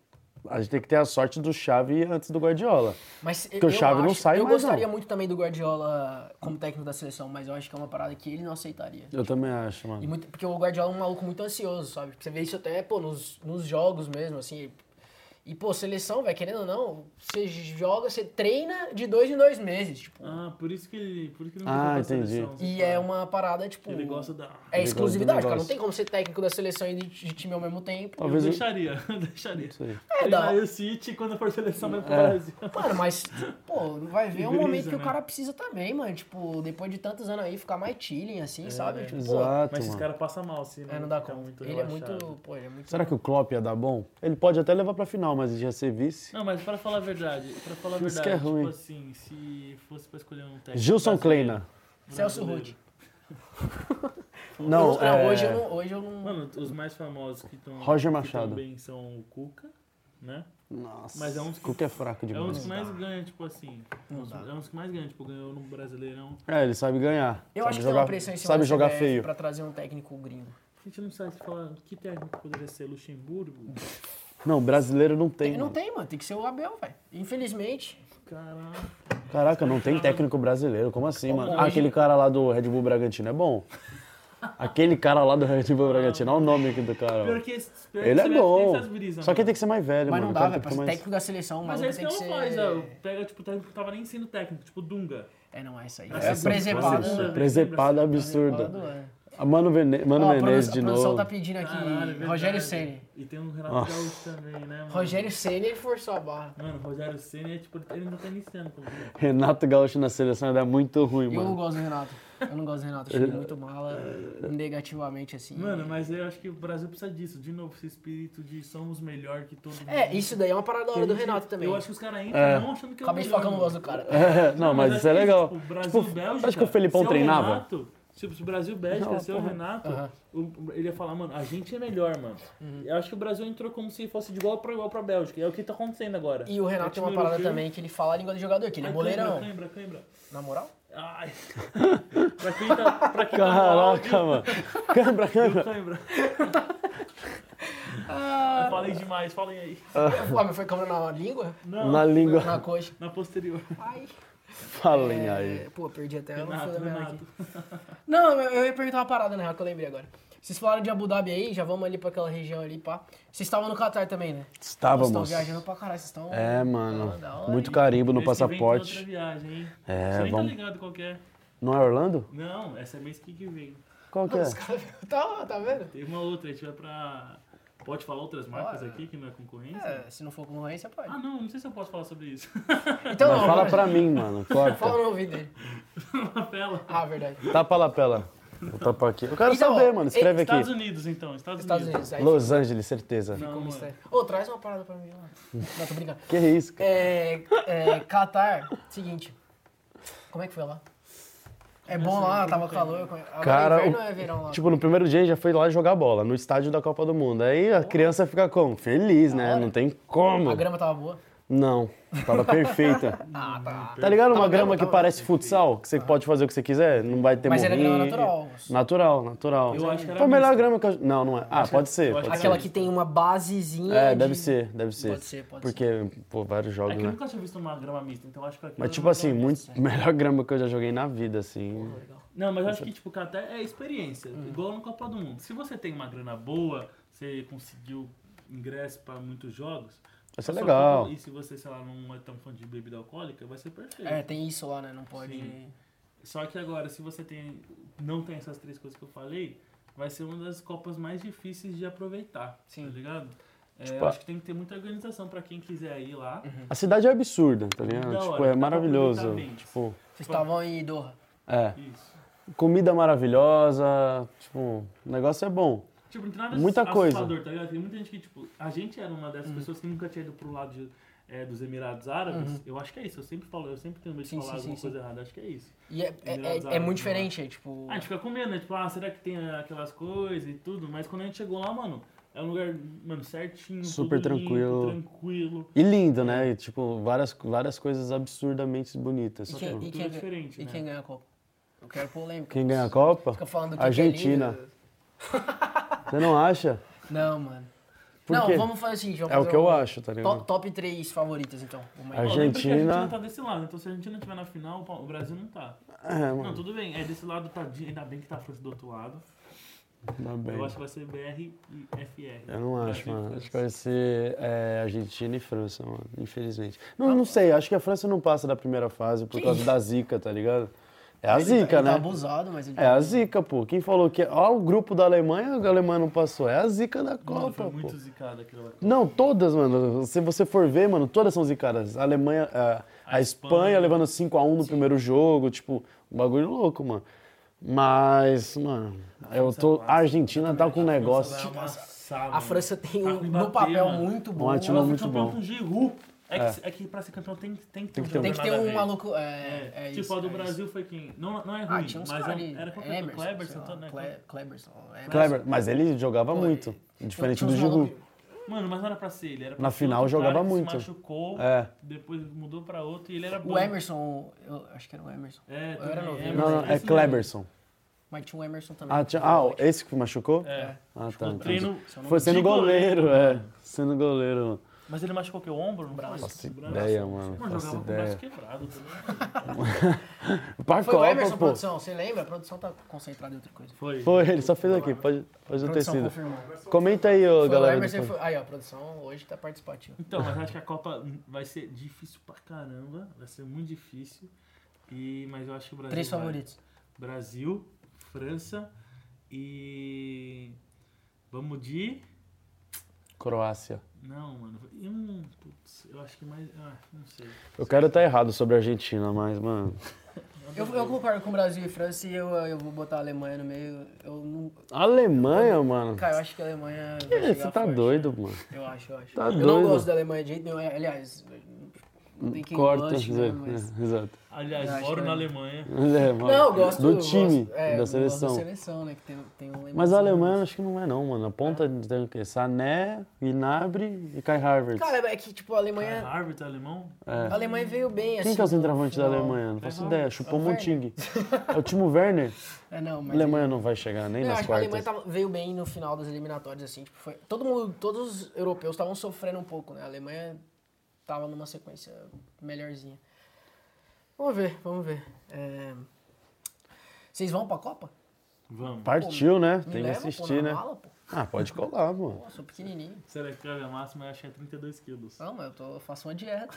a gente tem que ter a sorte do Xavi antes do Guardiola. Mas Porque o eu Xavi não acho- sai Eu mais, gostaria não. muito também do Guardiola como técnico da seleção, mas eu acho que é uma parada que ele não aceitaria. Eu também acho, E mano. muito, porque o Guardiola é um maluco muito ansioso, sabe? Você vê isso até, pô, nos, nos jogos mesmo, assim. E, pô, seleção, velho, querendo ou não, você joga, você treina de dois em dois meses, tipo. Ah, por isso que ele, por isso que ele Ah, não foi pra entendi. seleção. E você é fala. uma parada, tipo. Ele gosta da... É Ele exclusividade, gosta do cara. Não negócio. tem como ser técnico da seleção e de, de time ao mesmo tempo. Eu Talvez eu- deixaria, eu deixaria. Isso aí. É, Treinar dá. aí o City quando for seleção vai pro É. Brasil. Mano, mas, pô, vai ver um Brisa, momento que né? o cara precisa também, mano. Tipo, depois de tantos anos aí, ficar mais chilling, assim, sabe? Tipo, pô, Exato, Mas esses mano. caras passam mal, se é, não dá ficar conta. muito Ele é relaxado. muito, pô, ele é muito... Será que o Klopp ia dar bom? Ele pode até levar pra final, mas ia ser vice. Não, mas pra falar a verdade, pra falar a Isso verdade, que é tipo ruim. assim, se fosse pra escolher um técnico Gilson brasileiro- Kleina. Celso brasileiro. Ruth. Não, Não, é... hoje eu não... Hoje eu não... Mano, os mais famosos que estão Roger Machado. bem são o Cuca, né? Nossa, Mas é um dos- Cuca é fraco É um demais. dos que mais ganha, tipo assim. Não uns- dá. É um dos que mais ganha, tipo, ganhou no Brasileirão. É, ele sabe ganhar. Eu sabe acho que jogar, tem uma pressão em cima sabe da jogar C B F feio. pra trazer um técnico gringo. A gente não sabe se falar que técnico poderia ser Luxemburgo. Não, brasileiro não tem. Tem, não mano. tem, mano. Tem que ser o Abel, velho. Infelizmente. Caraca. Caraca, não tem técnico brasileiro. Como assim, mano? Hoje- Ah, aquele cara lá do Red Bull Bragantino é bom. Aquele cara lá do Red Bull Bragantino, olha o nome aqui do cara. Pior ó. que esse, pior Ele que é você bom. tem essas brisas, Só que ele mano. tem que ser mais velho, Mas mano. não O dá, cara velho. tem Pra que ser ter mais- técnico da seleção, Mas mano, é isso tem que que não ser... faz, ó. Pega, tipo, o técnico tava nem sendo técnico, tipo Dunga. É, não é isso aí. Essa É presepada. segunda- Presepada absurda. Presepada, é. A Mano, Vene... Mano Ó, a Menezes produção- de A produção novo. tá pedindo aqui Caralho, é verdade. Rogério Ceni. E tem um Renato Nossa. Gaúcho também, né, mano? Rogério Ceni, ele forçou a barra. Mano, Rogério Ceni é tipo, ele não tá iniciando como técnico. Renato Gaúcho na seleção ainda é muito ruim, Eu não mano. gosto do Renato. Eu não gosto do Renato. Acho ele muito mala, negativamente, assim. Mano, mas eu acho que o Brasil precisa disso. De novo, esse espírito de somos melhor que todo mundo. É, isso daí é uma parada da hora do Renato também. Eu acho que os caras entram É. não achando que é o Acabei de melhor, falar que eu não mano. gosto do cara. É, não, mas acho isso é que, legal. Tipo, Brasil, Tipo, Bélgica, acho que o Felipão se é treinava. Renato, tipo, se o Brasil Bélgica, Não, se é o porra. Renato, Aham. o- ele ia falar, mano, a gente é melhor, mano. Eu acho que o Brasil entrou como se fosse de igual pra igual pra Bélgica. E é o que tá acontecendo agora. E o Renato É tem uma time parada europeu. também que ele fala a língua do jogador, que ele é Ai, boleirão. Cãibra, cãibra, Na moral? Ai. pra quem tá, pra quem tá no áudio, Caraca, mano. Câmera, deu câmera. cãibra. Ah, Eu falei demais, falem aí. Ué, mas foi câmera na língua? Não, Na língua. Na coxa. na posterior. Ai. Falem É, aí. Pô, perdi até o Renato, fio da minha Renato. aqui. Não, eu eu ia perguntar uma parada, né, que eu lembrei agora. Vocês falaram de Abu Dhabi aí, já vamos ali pra aquela região ali, pá. Vocês estavam no Catar também, né? Vocês estão Estávamos. viajando pra caralho, vocês estão... É, mano. Da hora, Muito hein? carimbo no Mês que vem tem passaporte. outra viagem, hein? É, Você nem vamos- tá ligado qual que é. Não é Orlando? Não, essa é mês que que vem. Qual que é? Os caras... Tá, tá vendo? Tem uma outra, a gente vai pra... Pode falar outras marcas Bora. aqui que não é concorrência? É, se não for concorrência, pode. Ah, não, não sei se eu posso falar sobre isso. Então Mas não, fala mas- pra mim, mano. Fala Corta. no ouvido dele. Lapela. Ah, verdade. Tapa a lapela. Vou tapar aqui. Eu quero Então, saber, mano. Escreve aqui. Estados Unidos, então. Estados, Estados Unidos. Unidos. Aí Los Angeles, certeza. Não, ficou mano. mistério. Ô, traz uma parada pra mim lá. Não, tô brincando. Que isso, cara? É, é, Catar, seguinte. Como é que foi lá? É bom lá, tava calor. Agora Cara, inverno o- é verão lá? Tipo, no primeiro dia a gente já foi lá jogar bola, no estádio da Copa do Mundo. Aí a criança fica como? Feliz, né? hora. Não tem como. A grama tava boa? Não, tava perfeita. Ah, tá. Tá ligado uma Tava grama grama, que tava. parece futsal? Que você pode fazer o que você quiser? Não vai ter Mas era morrinho. grama natural. Natural, natural. Eu acho que era Foi a melhor mista. grama que eu... Não, não é. Ah, pode ser, eu acho pode que ser. Aquela que tem uma basezinha. É, de- deve ser, deve ser. Pode ser, pode Porque, pô, vários É jogos, que eu né? nunca tinha visto uma grama mista, então acho que aquilo Mas, era tipo uma assim, grama muito mista. melhor grama que eu já joguei na vida, assim. Não, mas eu acho que, tipo, Catar é experiência. Igual no Copa do Mundo. Se você tem uma grana boa, você conseguiu ingresso pra muitos jogos... Vai ser só legal. que- E se você, sei lá, não é tão fã de bebida alcoólica, vai ser perfeito. É, tem isso lá, né? Não pode. Sim. Só que agora, se você tem, não tem essas três coisas que eu falei, vai ser uma das Copas mais difíceis de aproveitar, Sim. tá ligado? É, Tipo, eu acho que tem que ter muita organização pra quem quiser ir lá. A cidade é absurda, tá ligado? Da Tipo, hora, é dá pra maravilhoso. aproveitar bem. Tipo, Vocês estavam em Doha. é. Isso. Comida maravilhosa, tipo, o negócio é bom. Tipo, não tem nada Muita coisa. assustador, tá ligado? Tem muita gente que, tipo, a gente era uma dessas pessoas que nunca tinha ido pro lado de, é, dos Emirados Árabes. Eu acho que é isso, eu sempre falo, eu sempre tenho medo de Sim, falar sim, alguma sim, coisa errada, acho que é isso. E é, é, Emirados é, é Árabes, muito né? diferente, é tipo. A gente fica com medo, né? Tipo, ah, será que tem aquelas coisas e tudo? Mas quando a gente chegou lá, mano, é um lugar, mano, certinho, Super tudo limpo, tranquilo. tranquilo. E lindo, né? E, tipo, várias, várias coisas absurdamente bonitas. E tipo. quem, e Cultura quem, diferente, e né? quem ganha a Copa? Eu quero polêmica. Quem ganha a Copa? Fica falando que Argentina. Que é lindo. Você não acha? Não, mano. Por não, quê? vamos fazer o seguinte. Vamos É o fazer que eu um- acho, tá ligado? Top, top três favoritas, então. Vamos aí. Argen- Ó, lembra que a Argentina- Argentina tá desse lado, então se a Argentina não estiver na final, o Brasil não tá. É, Não, mano. tudo bem, é desse lado, tá, ainda bem que tá a França do outro lado. Tá bem. Eu acho que vai ser B R e F R. Eu não acho, Brasil e mano. França. Acho que vai ser é, Argentina e França, mano. Infelizmente. Não, não sei. Acho que a França não passa da primeira fase por causa da zica, tá ligado? É a Ele zica, tá, ele né? tá abusado, mas ele É a zica, pô. Quem falou que... Ó, o grupo da Alemanha, a Alemanha não passou. É a zica da Mano, Copa, foi pô. muito zicado aquilo. Não, todas, mano. Se você for ver, mano, todas são zicadas. A Alemanha, a, a A Espanha, Espanha. levando cinco a um no primeiro jogo, tipo, um bagulho louco, mano. Mas, mano, eu tô. A Argentina tá com um negócio. A França tem Tá um, com no Mbappé, papel mano. muito bom. Um Ela time Ela foi muito campeão bom. com Giroud. É, É. que, é que pra ser campeão tem, tem que ter Tem um que ter um- tem que ter jogador um nada a ver. maluco. É, É, é tipo, isso, a do é Brasil isso. foi quem? Não, não é Ah, ruim, tinha uns mas caras é, ali. era qualquer Emerson, Kleberson, sei lá, então, né? Cle- Kleberson. Emerson. Kleber, mas ele jogava Pô, muito. e- Diferente tinha do uns Giroud. malucos- Mano, mas não era pra ser ele. Era pra Na ser final outro cara jogava que muito. Se machucou, É. depois mudou pra outro e ele era bom. O Emerson, eu acho que era o Emerson. É, Eu era também, novinho. Emerson, Não, não, é esse Kleberson. Mas tinha o Emerson também. Ah, tinha, ah, esse que machucou? mesmo. É. Ah, tá. O entendi. treino Foi sendo de goleiro, é. Sendo goleiro, mano. Mas ele machucou o que? O ombro? Não foi? Faço O braço. ideia, mano. Mano, Faço jogava com o braço ideia. quebrado também. Pra Foi o Copa, Emerson, pô. produção. Você lembra? A produção tá concentrada em outra coisa. Foi. Foi, ele só fez aqui. Pode, pode A não ter produção sido. confirmou. Comenta aí, ô, Foi o galera. Emerson e depois. foi... Aí, ó, a produção hoje tá participativa. Então, mas acho que a Copa vai ser difícil pra caramba. Vai ser muito difícil. E, mas eu acho que o Brasil Três vai. favoritos. Brasil, França e... Vamos de... Croácia. Não, mano. E um... Putz, eu acho que mais... Ah, não sei. Eu quero estar errado sobre a Argentina, mas, mano. Eu, eu concordo com o Brasil e França e eu, eu vou botar a Alemanha no meio. Eu não... Alemanha, mano. Cara, eu acho que a Alemanha vai Que? chegar Você tá forte. doido, mano. Eu acho, eu acho. Tá eu doido. não gosto da Alemanha de jeito nenhum. Aliás, não tem quem Corta. goste, né? exato, Mas... exato. Aliás, Eu acho moro que na é- Alemanha. É, mano. Não, eu gosto do eu time, gosto- é, da eu gosto seleção. da seleção, né? Que tem, tem um Mas a lembrete. Alemanha acho que não é não, mano. A ponta tem o quê? Sané, Gnabry e Kai Havertz. Cara, é que, tipo, a Alemanha. Harvard, alemão? A Alemanha veio bem, assim. Quem que é o no centroavante da final. Alemanha? Não faço Kai ideia. Havertz. Chupou É o um Muting. É o Timo Werner. É, não, A mas. Alemanha não vai chegar nem Eu nas acho que a quartas. Alemanha tava- veio bem no final das eliminatórias, assim, tipo, foi. Todo mundo, todos os europeus estavam sofrendo um pouco, né? A Alemanha tava numa sequência melhorzinha. Vamos ver, vamos ver. É, vocês vão pra Copa? Vamos. Partiu, né? Me Tem que leva, pô, assistir, na né? mala, pô. Ah, pode colar, mano. Pô, sou pequenininho. Será que a máxima eu acho que é trinta e dois quilos. Não, mas eu, tô, eu faço uma dieta.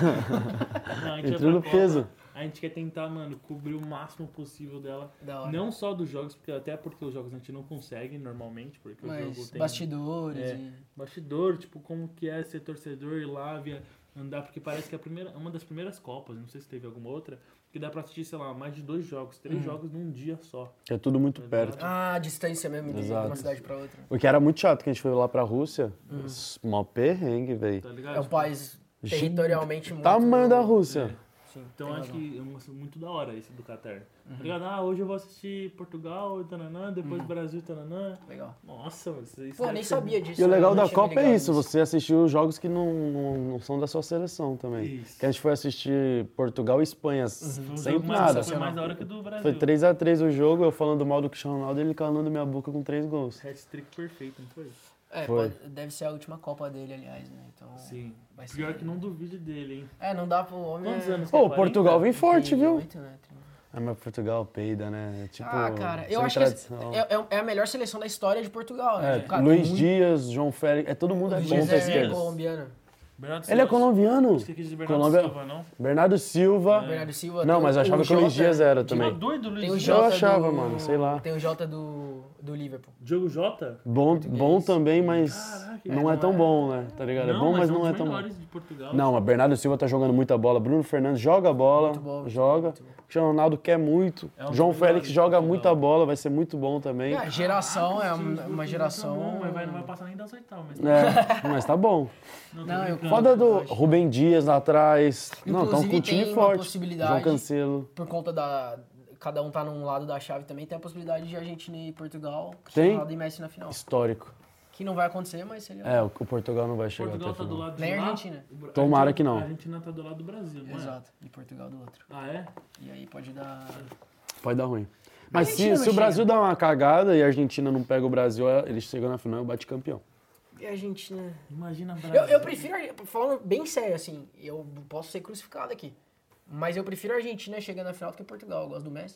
Não, a gente vai Entrou no pra Copa, peso. A gente quer tentar, mano, cobrir o máximo possível dela. Da hora. Não só dos jogos, porque até porque os jogos a gente não consegue normalmente, porque o jogo Mas tem bastidores É. e... bastidor, tipo, como que é ser torcedor e lá via andar, porque parece que é a primeira, uma das primeiras Copas, não sei se teve alguma outra, que dá pra assistir, sei lá, mais de dois jogos, três jogos num dia só. É tudo muito Tá perto. ligado? Ah, a distância mesmo de Exato. uma cidade pra outra. O que era muito chato que a gente foi lá pra Rússia. Mó perrengue, velho. Tá ligado? É um país territorialmente muito... Tamanho da Rússia. Sim, Então tem acho razão. que é um- muito da hora esse do Qatar. Tá ligado? Ah, hoje eu vou assistir Portugal, tananã, depois Brasil, tananã. Legal. Nossa, mano, isso, isso Pô, deve nem ser sabia disso. E o né? legal Eu da não tinha me Copa é ligado isso, nisso. você assistiu os jogos que não, não, não são da sua seleção também. Isso. Que a gente foi assistir Portugal e Espanha Foi um sem jogo mais- nada. Foi mais da hora que o do Brasil. Foi três a três o jogo, eu falando mal do Cristiano Ronaldo e ele calando minha boca com três gols. Hat-trick perfeito, não foi? É, Foi. pode- deve ser a última Copa dele, aliás, né? Então, Sim. vai ser... Pior que não duvide dele, hein? É, não dá pro homem... Quantos é... anos? Pô, o quarenta? Portugal vem forte, viu? trinta e oito, né? trinta. Ah, mas Portugal peida, né? É Tipo, Ah, cara, eu sem acho que tradição. é, é- é a melhor seleção da história de Portugal, né? É, Cara, Luiz muito- Dias, João Félix, é todo mundo é Luiz ponta Dias é esquerda. colombiano. Bernardo Ele é Silva. colombiano? Esqueci de Bernardo Colômbia- Silva, não? Bernardo Silva. Bernardo Silva. Não, tem mas eu achava que o Luiz Jota, Dias era Tá também. doido, Luiz Tem o Dias? Eu Jota achava, do... mano, sei lá. Tem o Jota do, do Liverpool. Diogo Jota? Bom, bom também, mas Caraca, não é, é tão não é- bom, né? Tá ligado? É bom, mas é um não é dos tão bom. melhores de Portugal. Não, mas Bernardo Silva tá jogando muita bola. Bruno Fernandes joga bola, Muito bom, muito joga. bom, muito bom. Cristiano Ronaldo quer muito. É um dos João melhores Félix de joga Portugal. muita bola, vai ser muito bom também. É, geração, é Sim, uma, o uma Portugal geração... tá bom, mas vai, não vai passar nem das oitavas. Mas... É, mas tá bom. Não, tô Não, eu- brincando. Foda do acho. Rubem Dias lá atrás. Não, estão Inclusive, com um time tem uma forte. possibilidade- João Cancelo. Por conta da... Cada um tá num lado da chave também, tem a possibilidade de Argentina e Portugal, Tem? Cristiano Ronaldo e Messi na final. Histórico. Que não vai acontecer, mas seria... É, o o Portugal não vai chegar Portugal até a tá do final. lado de Nem lá. Argentina. o Bra- Tomara Argentina- que não. A Argentina tá do lado do Brasil, não é? Exato. E Portugal do outro. Ah, é? E aí pode dar... Pode dar ruim. Mas se, Argentina se não o Brasil dá uma cagada e a Argentina não pega o Brasil, eles chegam na final e bate campeão. E a Argentina... Imagina Brasil. Eu, eu prefiro, falando bem sério, assim, eu posso ser crucificado aqui, mas eu prefiro a Argentina chegando na final do que Portugal. Eu gosto do Messi.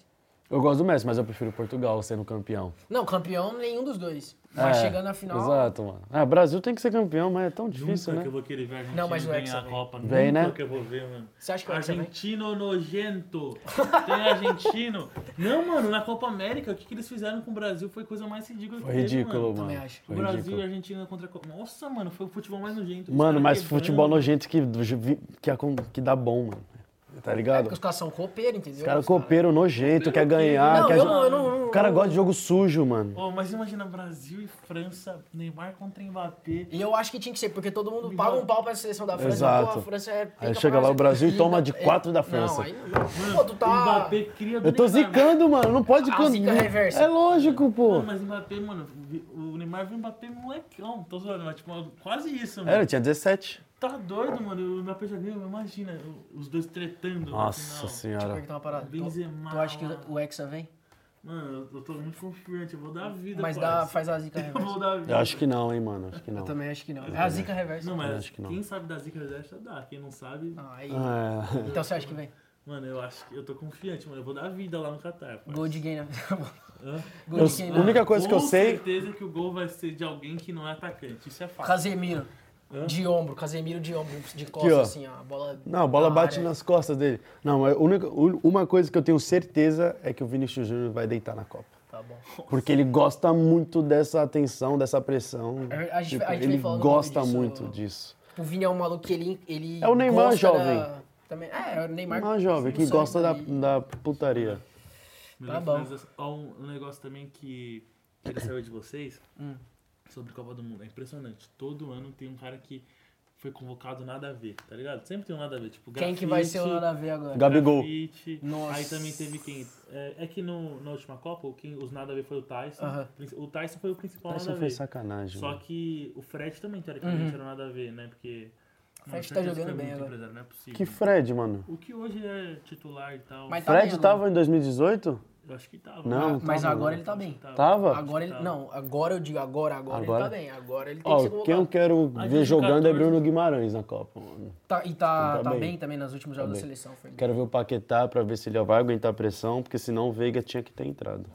Eu gosto do Messi, mas eu prefiro Portugal sendo campeão. Não, campeão nenhum dos dois. Mas É, chegando na final... Exato, mano. Ah, o Brasil tem que ser campeão, mas é tão difícil, Nunca né? que eu vou querer ver a Argentina Não, mas o ganhar Hexa a vem. Copa. Vem, Nunca né? que eu vou ver, mano. Você acha que o Hexa vem? Argentino nojento. Tem argentino. Não, mano, na Copa América, o que, que eles fizeram com o Brasil foi a coisa mais ridícula que Foi teve, ridículo, mano. mano. Também acho. Foi O Brasil ridículo. e a Argentina contra a Copa. Nossa, mano, foi o futebol mais nojento. Os Mano, caras mas quebrando. futebol nojento que, que, acon- que dá bom, mano. Tá É ligado? porque os caras são copeiros, entendeu? Os caras Os caras- copeiram nojento, quer ganhar. Não, quer eu jo- não, eu não... O cara gosta de jogo sujo, mano. Oh, mas imagina Brasil e França, Neymar contra Mbappé. E eu acho que tinha que ser, porque todo mundo paga um pau pra seleção da França. Exato. Pô, a França é... Aí pica chega pra lá o Brasil e e toma ainda- de quatro da França. Não, aí não. Pô, tu tá... Mbappé cria do Eu tô Neymar. zicando, mano. Não pode... A con- zica reversa. É lógico, pô. Mano, mas Mbappé, mano, o Neymar viu o Mbappé molecão. Tô zoando, mas tipo, quase isso, mano. É, ele tinha dezessete. Tá doido, mano. O Mbappé já ganhou, imagina, os dois tretando. no Nossa final. Deixa eu senhora. perguntar uma parada. Tu, Benzema. tu acha que o Hexa vem? Mano, eu tô muito confiante, eu vou dar a vida. Mas parça. dá, faz a zica Eu vou reversa. dar a vida. Eu acho que não, hein, mano. Acho que Eu não. também acho que não. É a zica reversa. Não, mas acho que não. quem sabe da zica reversa dá. Quem não sabe, Ah, aí. É. Então você acha que vem? mano, eu acho que eu tô confiante, mano. Eu vou dar a vida lá no Qatar. parça. Gol de quem, né? Hã? Gol Eu- de quem, a né? única coisa que eu Com sei... certeza que o gol vai ser de alguém que não é atacante. Isso é fácil. Casemiro. Hã? De ombro. Casemiro de ombro. De costas, ó. assim, ó. A bola... Não, a bola na bate área. nas costas dele. Não, mas a única, u- uma coisa que eu tenho certeza é que o Vinícius Júnior vai deitar na Copa. Tá bom. Porque ele gosta muito dessa atenção, dessa pressão. A gente- Tipo, a gente ele vem falando gosta muito muito disso. disso. O Vini é um maluco que ele... ele É o Neymar gosta jovem. da- Também, é, é o Neymar... Uma jovem que sangue gosta da, dali. da putaria. Melhor Tá bom. finalização. Ó, um, um negócio também que queria saber de vocês Hum. sobre Copa do Mundo. É impressionante. Todo ano tem um cara que foi convocado nada a ver, tá ligado? Sempre tem um nada a ver. Tipo, Quem que vai ser o grafite, nada a ver agora? Gabigol. grafite. Nossa. Aí também teve quem? É, é que no, na última Copa, quem, os nada a ver foi o Tyson. Aham. O Tyson foi o principal Essa nada a foi ver. sacanagem. Só mano. que o Fred também, teoricamente, Uhum. era nada a ver, né? Porque... O Fred Não, tá certeza jogando que é bem muito agora. empresário, não é possível. Que Fred, mano? O que hoje é titular e tal. Mas tá Fred bem tava em dois mil e dezoito? Eu acho que tava. Não, Ah, mas tava, agora não. ele tá bem. Tava? Agora ele. Não, agora eu digo agora, agora, Agora? ele tá bem. Agora ele tem Ó, que ser quem eu convocado. quero A ver jogando é dois mil e Bruno Guimarães na Copa, mano. Tá, e tá, Tá tá bem. bem. também nos últimos jogos bem. da seleção. Foi bem. Quero ver o Paquetá pra ver se ele vai aguentar a pressão, porque senão o Veiga tinha que ter entrado.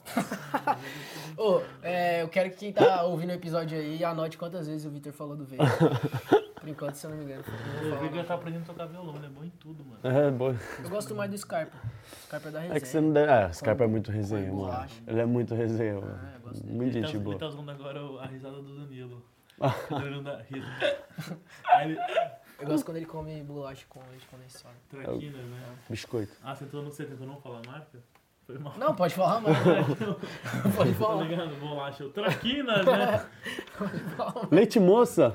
Ô, é, eu quero que quem tá ouvindo o episódio aí anote quantas vezes o Vitor falou do Veiga. Por enquanto, se eu não me engano. eu não vou O falar. Veiga tá aprendendo a tocar violão, ele é bom em tudo, mano. É, bom. Eu gosto mais do Scarpa. Scarpa é da resenha. É que você não deve. É, esse cara é muito resenha, com mano. bolacha. Ele é muito resenha, mano. Ah, eu gosto dele. Muito Ele tá, gente ele boa. tá usando agora o- a risada do Danilo. Ele dá riso. Aí ele... Eu gosto quando ele come bolacha com leite condensado. Traquinas, né? Biscoito. Ah, você tentou, você tentou não falar a marca? Foi mal. Não, pode falar, mano. Pode Tá falar. ligado? Bolacha. O Traquinas, né? Leite moça!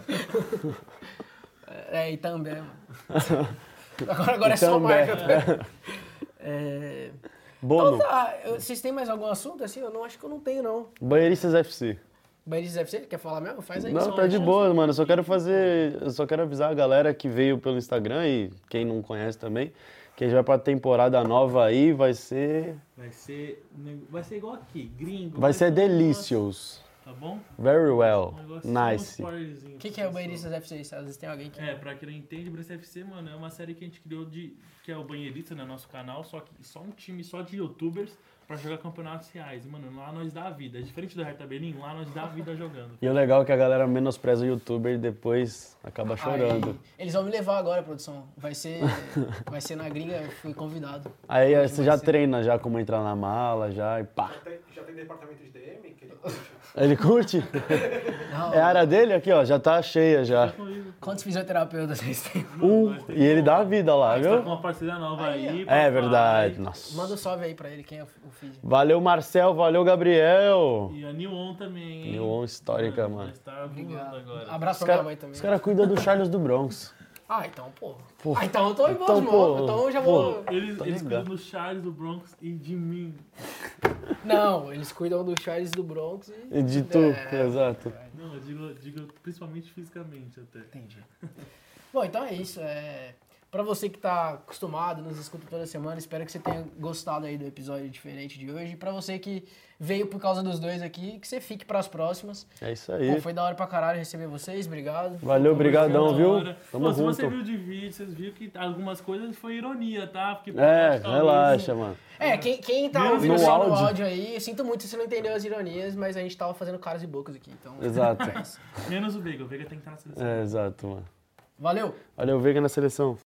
É, e também, mano. Agora, agora é só Itambé. marca. É... Bono. Então tá, eu- vocês têm mais algum assunto assim? Eu não acho que eu não tenho, não. Banheiristas F C. Banheiristas F C, quer falar mesmo? Faz aí. Não, só tá um- de boa, mano. Eu só quero fazer. Eu só quero avisar a galera que veio pelo Instagram e quem não conhece também, que a gente vai pra temporada nova aí, vai ser. Vai ser, vai ser igual aqui, gringo. Vai ser um negócio, delicious. Tá bom? Very well. Um negócio, um Nice. spoilerzinho O que, pra que é o vocês Banheiristas F C? Se às vezes tem alguém que... É, pra quem não entende, Brest F C, mano, é uma série que a gente criou de. Que é o Banheirista, né? Nosso canal, só que só um time só de youtubers pra jogar campeonatos reais. E, mano, lá nós dá a vida. É diferente do Hertha Berlim, lá nós dá a vida jogando. E o legal é que a galera menospreza o youtuber e depois acaba chorando. Aí, eles vão me levar agora, produção. Vai ser, vai ser na gringa, eu fui convidado. Aí Hoje você vai já ser. treina já como entrar na mala, já e pá. Já tem, já tem departamento de D M que ele curte. Ele curte? Não, É a área dele aqui, ó, já tá cheia já. quantos fisioterapeutas vocês têm? Um, e ele dá a vida lá, Tá com viu? uma parceria nova Aí, aí. ó. É papai. verdade, nossa. Manda um salve aí pra ele, quem é o, o físio. Valeu, Marcel, valeu, Gabriel. E a New On também, hein? New On histórica, mano. Já está voando Obrigado. agora. Abraço Os pra minha caras mãe também. cara cuidam do Charles do Bronx. Ah, então, pô. Pô. Ah, então eu tô em boas Então, mãos. pô, Então eu já pô. vou... Eles, Tá eles ligado. cuidam do Charles, do Bronx e de mim. Não, eles cuidam do Charles do Bronx e... E de tu, É. exato. Não, eu digo, digo principalmente fisicamente até. Entendi. Bom, então é isso. É... Pra você que tá acostumado, nos escuta toda semana, espero que você tenha gostado aí do episódio diferente de hoje. E pra você que veio por causa dos dois aqui, que você fique pras próximas. É isso aí. Pô, foi da hora pra caralho receber vocês, obrigado. Valeu, brigadão, Da viu? hora. Tamo Pô, se junto. você viu de vídeo, vocês viram que algumas coisas foi ironia, tá? Porque, pô, É, talvez- relaxa, mano. É, quem, quem tá Menos ouvindo no só no áudio. áudio aí, eu sinto muito se você não entendeu as ironias, mas a gente tava fazendo caras e bocas aqui, então... Exato. Menos o Veiga. O Veiga tem que estar na seleção. É, exato, mano. Valeu! Valeu, Veiga na seleção.